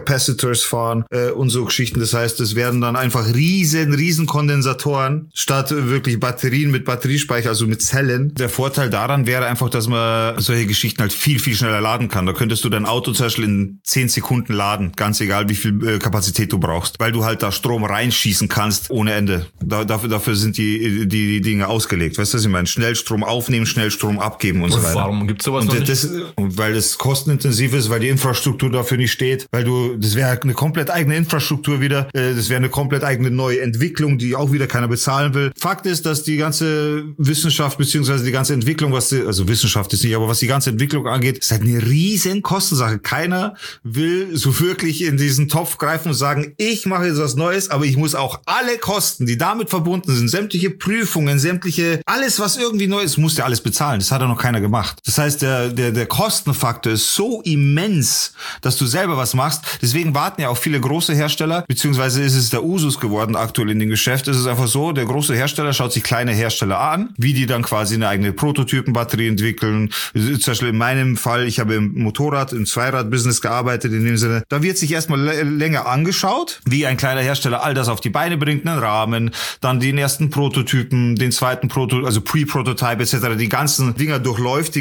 Collectors fahren und so Geschichten. Das heißt, es werden dann einfach riesen Kondensatoren statt wirklich Batterien mit Batteriespeicher, also mit Zellen. Der Vorteil daran wäre einfach, dass man solche Geschichten halt viel schneller laden kann. Da könntest du dein Auto zum Beispiel in 10 Sekunden laden, ganz egal wie viel Kapazität du brauchst, weil du halt da Strom reinschießen kannst ohne Ende. Dafür sind die Dinge ausgelegt. Weißt du, was ich meine? Schnellstrom aufnehmen, Schnellstrom abgeben und so weiter. Warum gibt's sowas noch nicht? Weil das kostenintensiv ist, weil die Infrastruktur dafür nicht steht, das wäre eine komplett eigene Infrastruktur wieder, das wäre eine komplett eigene neue Entwicklung, die auch wieder keiner bezahlen will. Fakt ist, dass die ganze Wissenschaft beziehungsweise die ganze Entwicklung, also Wissenschaft ist nicht, aber was die ganze Entwicklung angeht, ist halt eine riesen Kostensache. Keiner will so wirklich in diesen Topf greifen und sagen, ich mache jetzt was Neues, aber ich muss auch alle Kosten, die damit verbunden sind, sämtliche Prüfungen, alles, was irgendwie neu ist, muss der alles bezahlen. Das hat ja noch keiner gemacht. Das heißt, der Kostenfaktor ist so immens, dass du selber was machst. Deswegen warten ja auch viele große Hersteller, beziehungsweise ist es der Usus geworden aktuell in dem Geschäft. Es ist einfach so, der große Hersteller schaut sich kleine Hersteller an, wie die dann quasi eine eigene Prototypenbatterie entwickeln. Zum Beispiel in meinem Fall, ich habe im Zweirad-Business gearbeitet, in dem Sinne, da wird sich erstmal länger angeschaut, wie ein kleiner Hersteller all das auf die Beine bringt, einen Rahmen, dann den ersten Prototypen, den zweiten also Pre-Prototype etc., die ganzen Dinger durchläuft,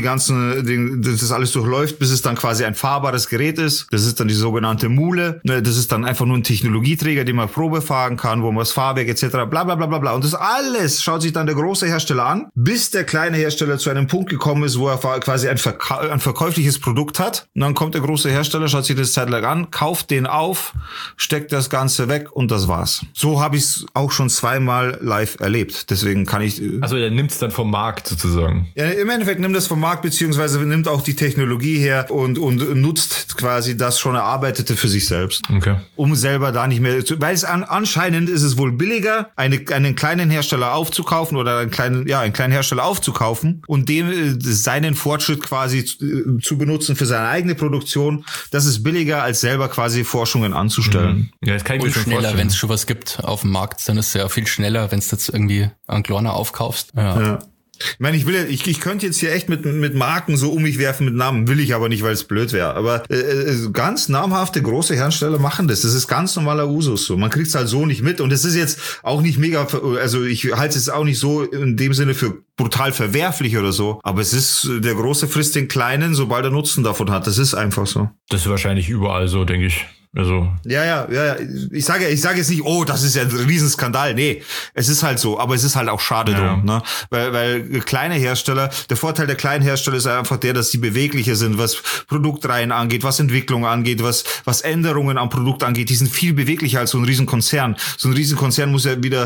das alles durchläuft, bis es dann quasi ein fahrbares Gerät ist. Das ist dann die sogenannte Mule. Das ist dann einfach nur ein Technologieträger, den man Probe fahren kann, wo man das Fahrwerk etc. bla bla bla bla bla. Und das alles schaut sich dann der große Hersteller an, bis der kleine Hersteller zu einem Punkt gekommen ist, wo er quasi ein verkäufliches Produkt hat. Und dann kommt der große Hersteller, schaut sich das zeitlang an, kauft den auf, steckt das Ganze weg und das war's. So habe ich es auch schon zweimal live erlebt. Deswegen kann ich... Also der nimmt es dann vom Markt sozusagen. Ja, im Endeffekt nimmt das vom Markt, beziehungsweise nimmt auch die Technologie her und nutzt quasi das schon Erarbeitete für sich selbst. Okay. Um selber da nicht mehr zu... Weil anscheinend ist es wohl billiger, einen kleinen Hersteller aufzukaufen oder einen kleinen Hersteller aufzukaufen und dem seinen Fortschritt quasi zu benutzen für seine eigene Produktion. Das ist billiger, als selber quasi Forschungen anzustellen. Ja, das kann ich mir schon schneller, vorstellen. wenn es schon was gibt auf dem Markt, dann ist es ja viel schneller, wenn es jetzt irgendwie an Klarna aufkaufst. Ja. Ich meine, ich könnte jetzt hier echt mit Marken so um mich werfen mit Namen, will ich aber nicht, weil es blöd wäre. Aber ganz namhafte große Hersteller machen das. Das ist ganz normaler Usus so. Man kriegt es halt so nicht mit. Und es ist jetzt auch nicht mega, also ich halte es auch nicht so in dem Sinne für brutal verwerflich oder so. Aber es ist, der Große frisst den Kleinen, sobald er Nutzen davon hat. Das ist einfach so. Das ist wahrscheinlich überall so, denke ich. Also. Ja. Ich sage jetzt nicht, oh, das ist ja ein Riesenskandal. Nee, es ist halt so, aber es ist halt auch schade drum, ne? Weil kleine Hersteller, der Vorteil der kleinen Hersteller ist einfach der, dass sie beweglicher sind, was Produktreihen angeht, was Entwicklung angeht, was Änderungen am Produkt angeht. Die sind viel beweglicher als so ein Riesenkonzern. So ein Riesenkonzern muss ja wieder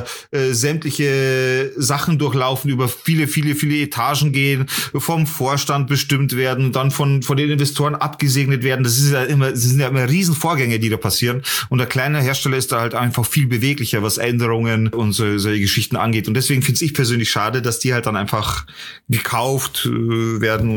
sämtliche Sachen durchlaufen, über viele Etagen gehen, vom Vorstand bestimmt werden, dann von den Investoren abgesegnet werden. Das sind ja immer Riesenvorgänge, die da passieren. Und der kleine Hersteller ist da halt einfach viel beweglicher, was Änderungen und solche Geschichten angeht. Und deswegen finde ich persönlich schade, dass die halt dann einfach gekauft werden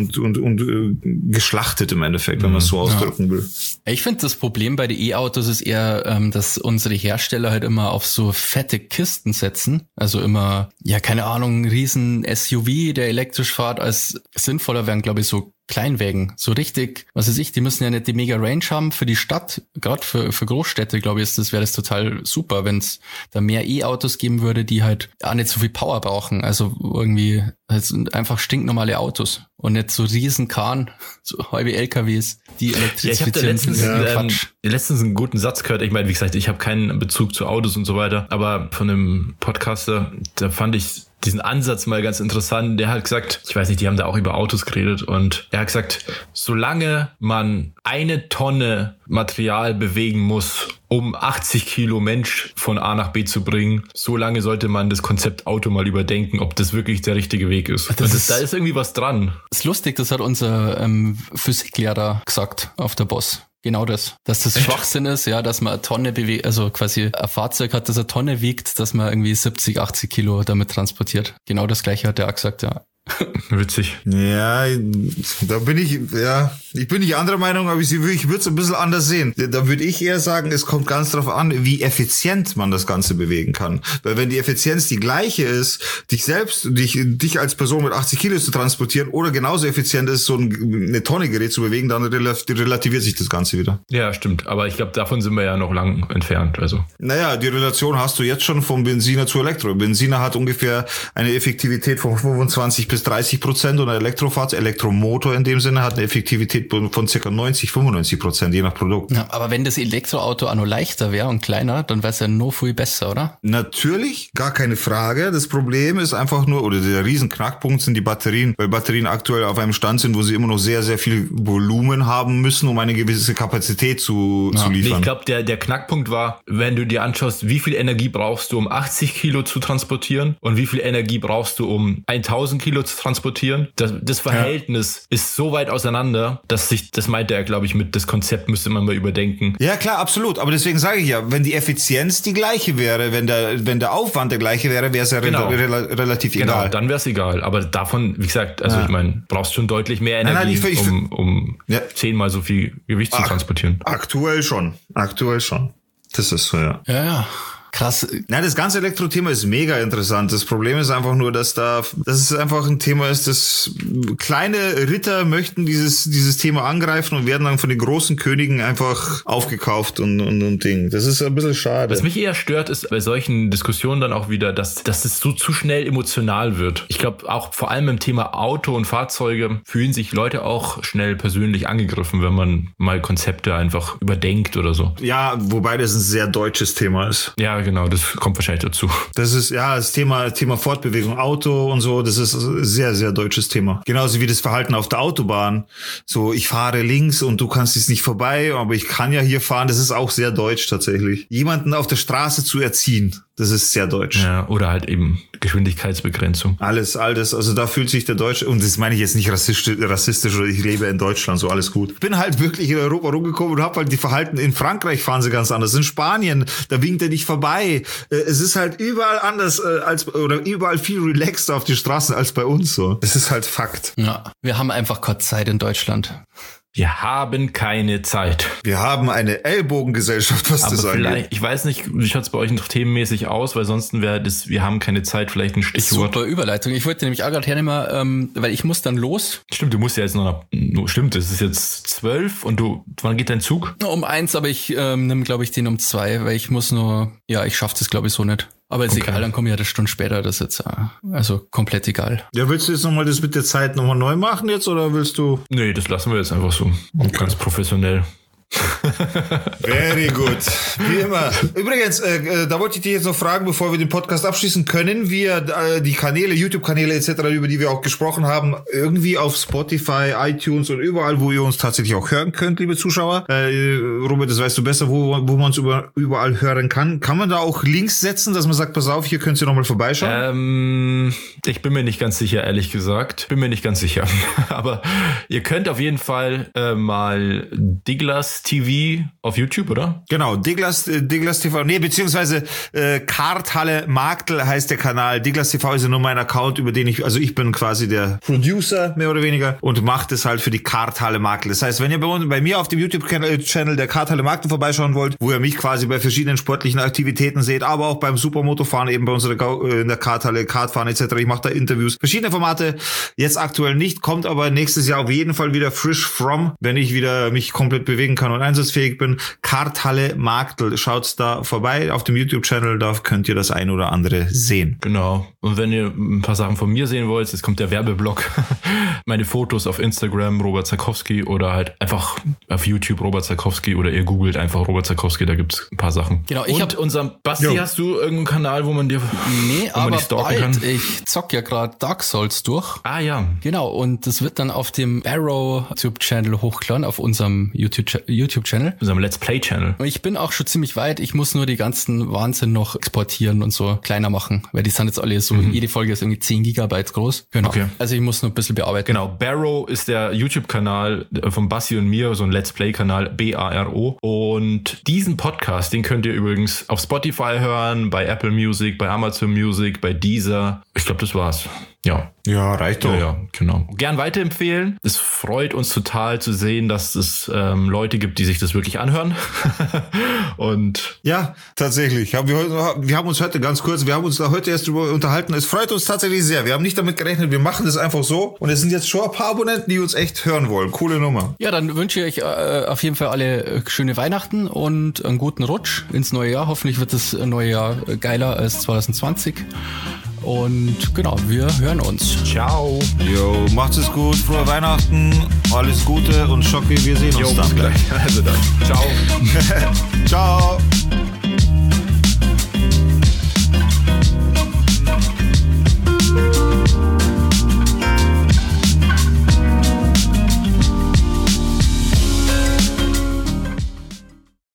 und geschlachtet im Endeffekt, wenn man es so ausdrücken will. Ich finde, das Problem bei den E-Autos ist eher, dass unsere Hersteller halt immer auf so fette Kisten setzen. Also immer, ja, keine Ahnung, riesen SUV, der elektrisch fährt, als sinnvoller wären, glaube ich, so Kleinwägen, so richtig, was weiß ich, die müssen ja nicht die mega Range haben für die Stadt, gerade für Großstädte, glaube ich, wäre das total super, wenn es da mehr E-Autos geben würde, die halt auch nicht so viel Power brauchen, also irgendwie halt sind einfach stinknormale Autos und nicht so riesen Karren, so halbe LKWs, die elektrifizieren. Ich habe letztens einen guten Satz gehört, ich meine, wie gesagt, ich habe keinen Bezug zu Autos und so weiter, aber von einem Podcaster, da fand ich diesen Ansatz mal ganz interessant. Der hat gesagt, ich weiß nicht, die haben da auch über Autos geredet und er hat gesagt, solange man 1 Tonne Material bewegen muss, um 80 Kilo Mensch von A nach B zu bringen, solange sollte man das Konzept Auto mal überdenken, ob das wirklich der richtige Weg ist. Da ist irgendwie was dran. Das ist lustig, das hat unser Physiklehrer gesagt auf der Boss. Genau das. Dass das Schwachsinn ist, ja, dass man eine Tonne bewegt, also quasi ein Fahrzeug hat, das eine Tonne wiegt, dass man irgendwie 70, 80 Kilo damit transportiert. Genau das Gleiche hat er auch gesagt, ja. Witzig. Ja, da bin ich bin nicht anderer Meinung, aber ich würde es ein bisschen anders sehen. Da würde ich eher sagen, es kommt ganz drauf an, wie effizient man das Ganze bewegen kann. Weil wenn die Effizienz die gleiche ist, dich als Person mit 80 Kilo zu transportieren oder genauso effizient ist, so eine Tonne Gerät zu bewegen, dann relativiert sich das Ganze wieder. Ja, stimmt. Aber ich glaube, davon sind wir ja noch lang entfernt. Also. Naja, die Relation hast du jetzt schon vom Benziner zu Elektro. Benziner hat ungefähr eine Effektivität von 25-30% und ein Elektromotor in dem Sinne hat eine Effektivität von ca. 90-95%, je nach Produkt. Ja, aber wenn das Elektroauto auch noch leichter wäre und kleiner, dann wäre es ja noch viel besser, oder? Natürlich, gar keine Frage. Das Problem ist einfach nur, oder der Riesenknackpunkt sind die Batterien, weil Batterien aktuell auf einem Stand sind, wo sie immer noch sehr, sehr viel Volumen haben müssen, um eine gewisse Kapazität zu liefern. Nee, ich glaube, der Knackpunkt war, wenn du dir anschaust, wie viel Energie brauchst du, um 80 Kilo zu transportieren und wie viel Energie brauchst du, um 1000 Kilo zu transportieren. Das Verhältnis ist so weit auseinander, das meinte er, glaube ich, mit das Konzept müsste man mal überdenken. Ja, klar, absolut. Aber deswegen sage ich ja, wenn die Effizienz die gleiche wäre, wenn der Aufwand der gleiche wäre, wäre es ja relativ egal. Genau, dann wäre es egal. Aber davon, wie gesagt, also ich meine, brauchst schon deutlich mehr Energie, um 10-mal so viel Gewicht zu transportieren. Aktuell schon. Das ist so, ja. Ja. Krass. Na, das ganze Elektro-Thema ist mega interessant. Das Problem ist einfach nur, dass es einfach ein Thema ist, dass kleine Ritter möchten dieses Thema angreifen und werden dann von den großen Königen einfach aufgekauft und Ding. Das ist ein bisschen schade. Was mich eher stört, ist bei solchen Diskussionen dann auch wieder, dass es so zu schnell emotional wird. Ich glaube, auch vor allem im Thema Auto und Fahrzeuge fühlen sich Leute auch schnell persönlich angegriffen, wenn man mal Konzepte einfach überdenkt oder so. Ja, wobei das ein sehr deutsches Thema ist. Ja, genau, das kommt wahrscheinlich dazu. Das ist, das Thema Fortbewegung, Auto und so, das ist ein sehr, sehr deutsches Thema. Genauso wie das Verhalten auf der Autobahn. So, ich fahre links und du kannst jetzt nicht vorbei, aber ich kann ja hier fahren. Das ist auch sehr deutsch tatsächlich. Jemanden auf der Straße zu erziehen, das ist sehr deutsch. Ja, oder halt eben Geschwindigkeitsbegrenzung. Alles, also da fühlt sich der Deutsche, und das meine ich jetzt nicht rassistisch oder ich lebe in Deutschland, so alles gut. Bin halt wirklich in Europa rumgekommen und hab halt die Verhalten, in Frankreich fahren sie ganz anders, in Spanien, da winkt er nicht vorbei. Es ist halt überall anders oder überall viel relaxter auf die Straßen als bei uns so. Das ist halt Fakt. Ja, wir haben einfach keine Zeit in Deutschland. Wir haben keine Zeit. Wir haben eine Ellbogengesellschaft, was das angeht. Ich weiß nicht, wie schaut es bei euch noch themenmäßig aus, weil sonst wäre das, wir haben keine Zeit, vielleicht ein Stichwort. Super Überleitung. Ich wollte nämlich auch gerade hernehmen, weil ich muss dann los. Stimmt, du musst ja jetzt stimmt, es ist jetzt 12 und wann geht dein Zug? Um 1, aber ich nehme, glaube ich, den um 2, weil ich muss ich schaffe das, glaube ich, so nicht. Aber ist egal, dann komme ich ja eine Stunde später, das ist jetzt also komplett egal. Ja, willst du jetzt nochmal das mit der Zeit nochmal neu machen jetzt oder willst du? Nee, das lassen wir jetzt einfach so. Okay. Ganz professionell. Very good. Wie immer. Übrigens, da wollte ich dich jetzt noch fragen, bevor wir den Podcast abschließen, können wir die Kanäle, YouTube-Kanäle etc., über die wir auch gesprochen haben, irgendwie auf Spotify, iTunes und überall, wo ihr uns tatsächlich auch hören könnt, liebe Zuschauer. Robert, das weißt du besser, wo man uns überall hören kann. Kann man da auch Links setzen, dass man sagt, pass auf, hier könnt ihr nochmal vorbeischauen? Ich bin mir nicht ganz sicher, ehrlich gesagt. Aber ihr könnt auf jeden Fall mal Diglas TV auf YouTube, oder? Genau, Diglas TV, beziehungsweise Karthalle Marktl heißt der Kanal. Diglas TV ist ja nur mein Account, über den ich bin quasi der Producer, mehr oder weniger, und mache das halt für die Karthalle Marktl. Das heißt, wenn ihr bei mir auf dem YouTube-Channel der Karthalle Marktl vorbeischauen wollt, wo ihr mich quasi bei verschiedenen sportlichen Aktivitäten seht, aber auch beim Supermotofahren, eben bei unserer in der Karthalle, Kartfahren etc., ich mache da Interviews, verschiedene Formate, jetzt aktuell nicht, kommt aber nächstes Jahr auf jeden Fall wieder frisch from, wenn ich wieder mich komplett bewegen kann und einsatzfähig bin. Karthalle Marktl, schaut's da vorbei auf dem YouTube-Channel, da könnt ihr das ein oder andere sehen. Genau. Und wenn ihr ein paar Sachen von mir sehen wollt, jetzt kommt der Werbeblock. Meine Fotos auf Instagram, Robert Zakowski, oder halt einfach auf YouTube Robert Zakowski, oder ihr googelt einfach Robert Zakowski, da gibt's ein paar Sachen. Genau, Basti, hast du irgendeinen Kanal, wo man dich stalken kann? Ich zock ja gerade Dark Souls durch. Ah ja. Genau, und das wird dann auf dem Arrow YouTube-Channel hochgeladen, auf unserem YouTube-Channel. Unserem Let's Play-Channel. Und ich bin auch schon ziemlich weit. Ich muss nur die ganzen Wahnsinn noch exportieren und so kleiner machen, weil die sind jetzt alle so, jede Folge ist irgendwie 10 Gigabyte groß. Genau. Okay. Also ich muss nur ein bisschen bearbeiten. Genau, Barrow ist der YouTube-Kanal von Basti und mir, so ein Let's Play-Kanal, BARO. Und diesen Podcast, den könnt ihr übrigens auf Spotify hören, bei Apple Music, bei Amazon Music, bei Deezer. Ich glaube, das war's. Ja, reicht doch. Ja, genau. Gern weiterempfehlen. Es freut uns total zu sehen, dass es Leute gibt, die sich das wirklich anhören. Und ja, tatsächlich. Wir haben uns heute ganz kurz, wir haben uns da heute erst drüber unterhalten. Es freut uns tatsächlich sehr. Wir haben nicht damit gerechnet, wir machen das einfach so. Und es sind jetzt schon ein paar Abonnenten, die uns echt hören wollen. Coole Nummer. Ja, dann wünsche ich euch auf jeden Fall alle schöne Weihnachten und einen guten Rutsch ins neue Jahr. Hoffentlich wird das neue Jahr geiler als 2020. Und genau, wir hören uns. ciao. Jo, macht's es gut, frohe Weihnachten, alles Gute und Schocki, wir sehen uns dann. Bis gleich. Also dann. Ciao. Ciao.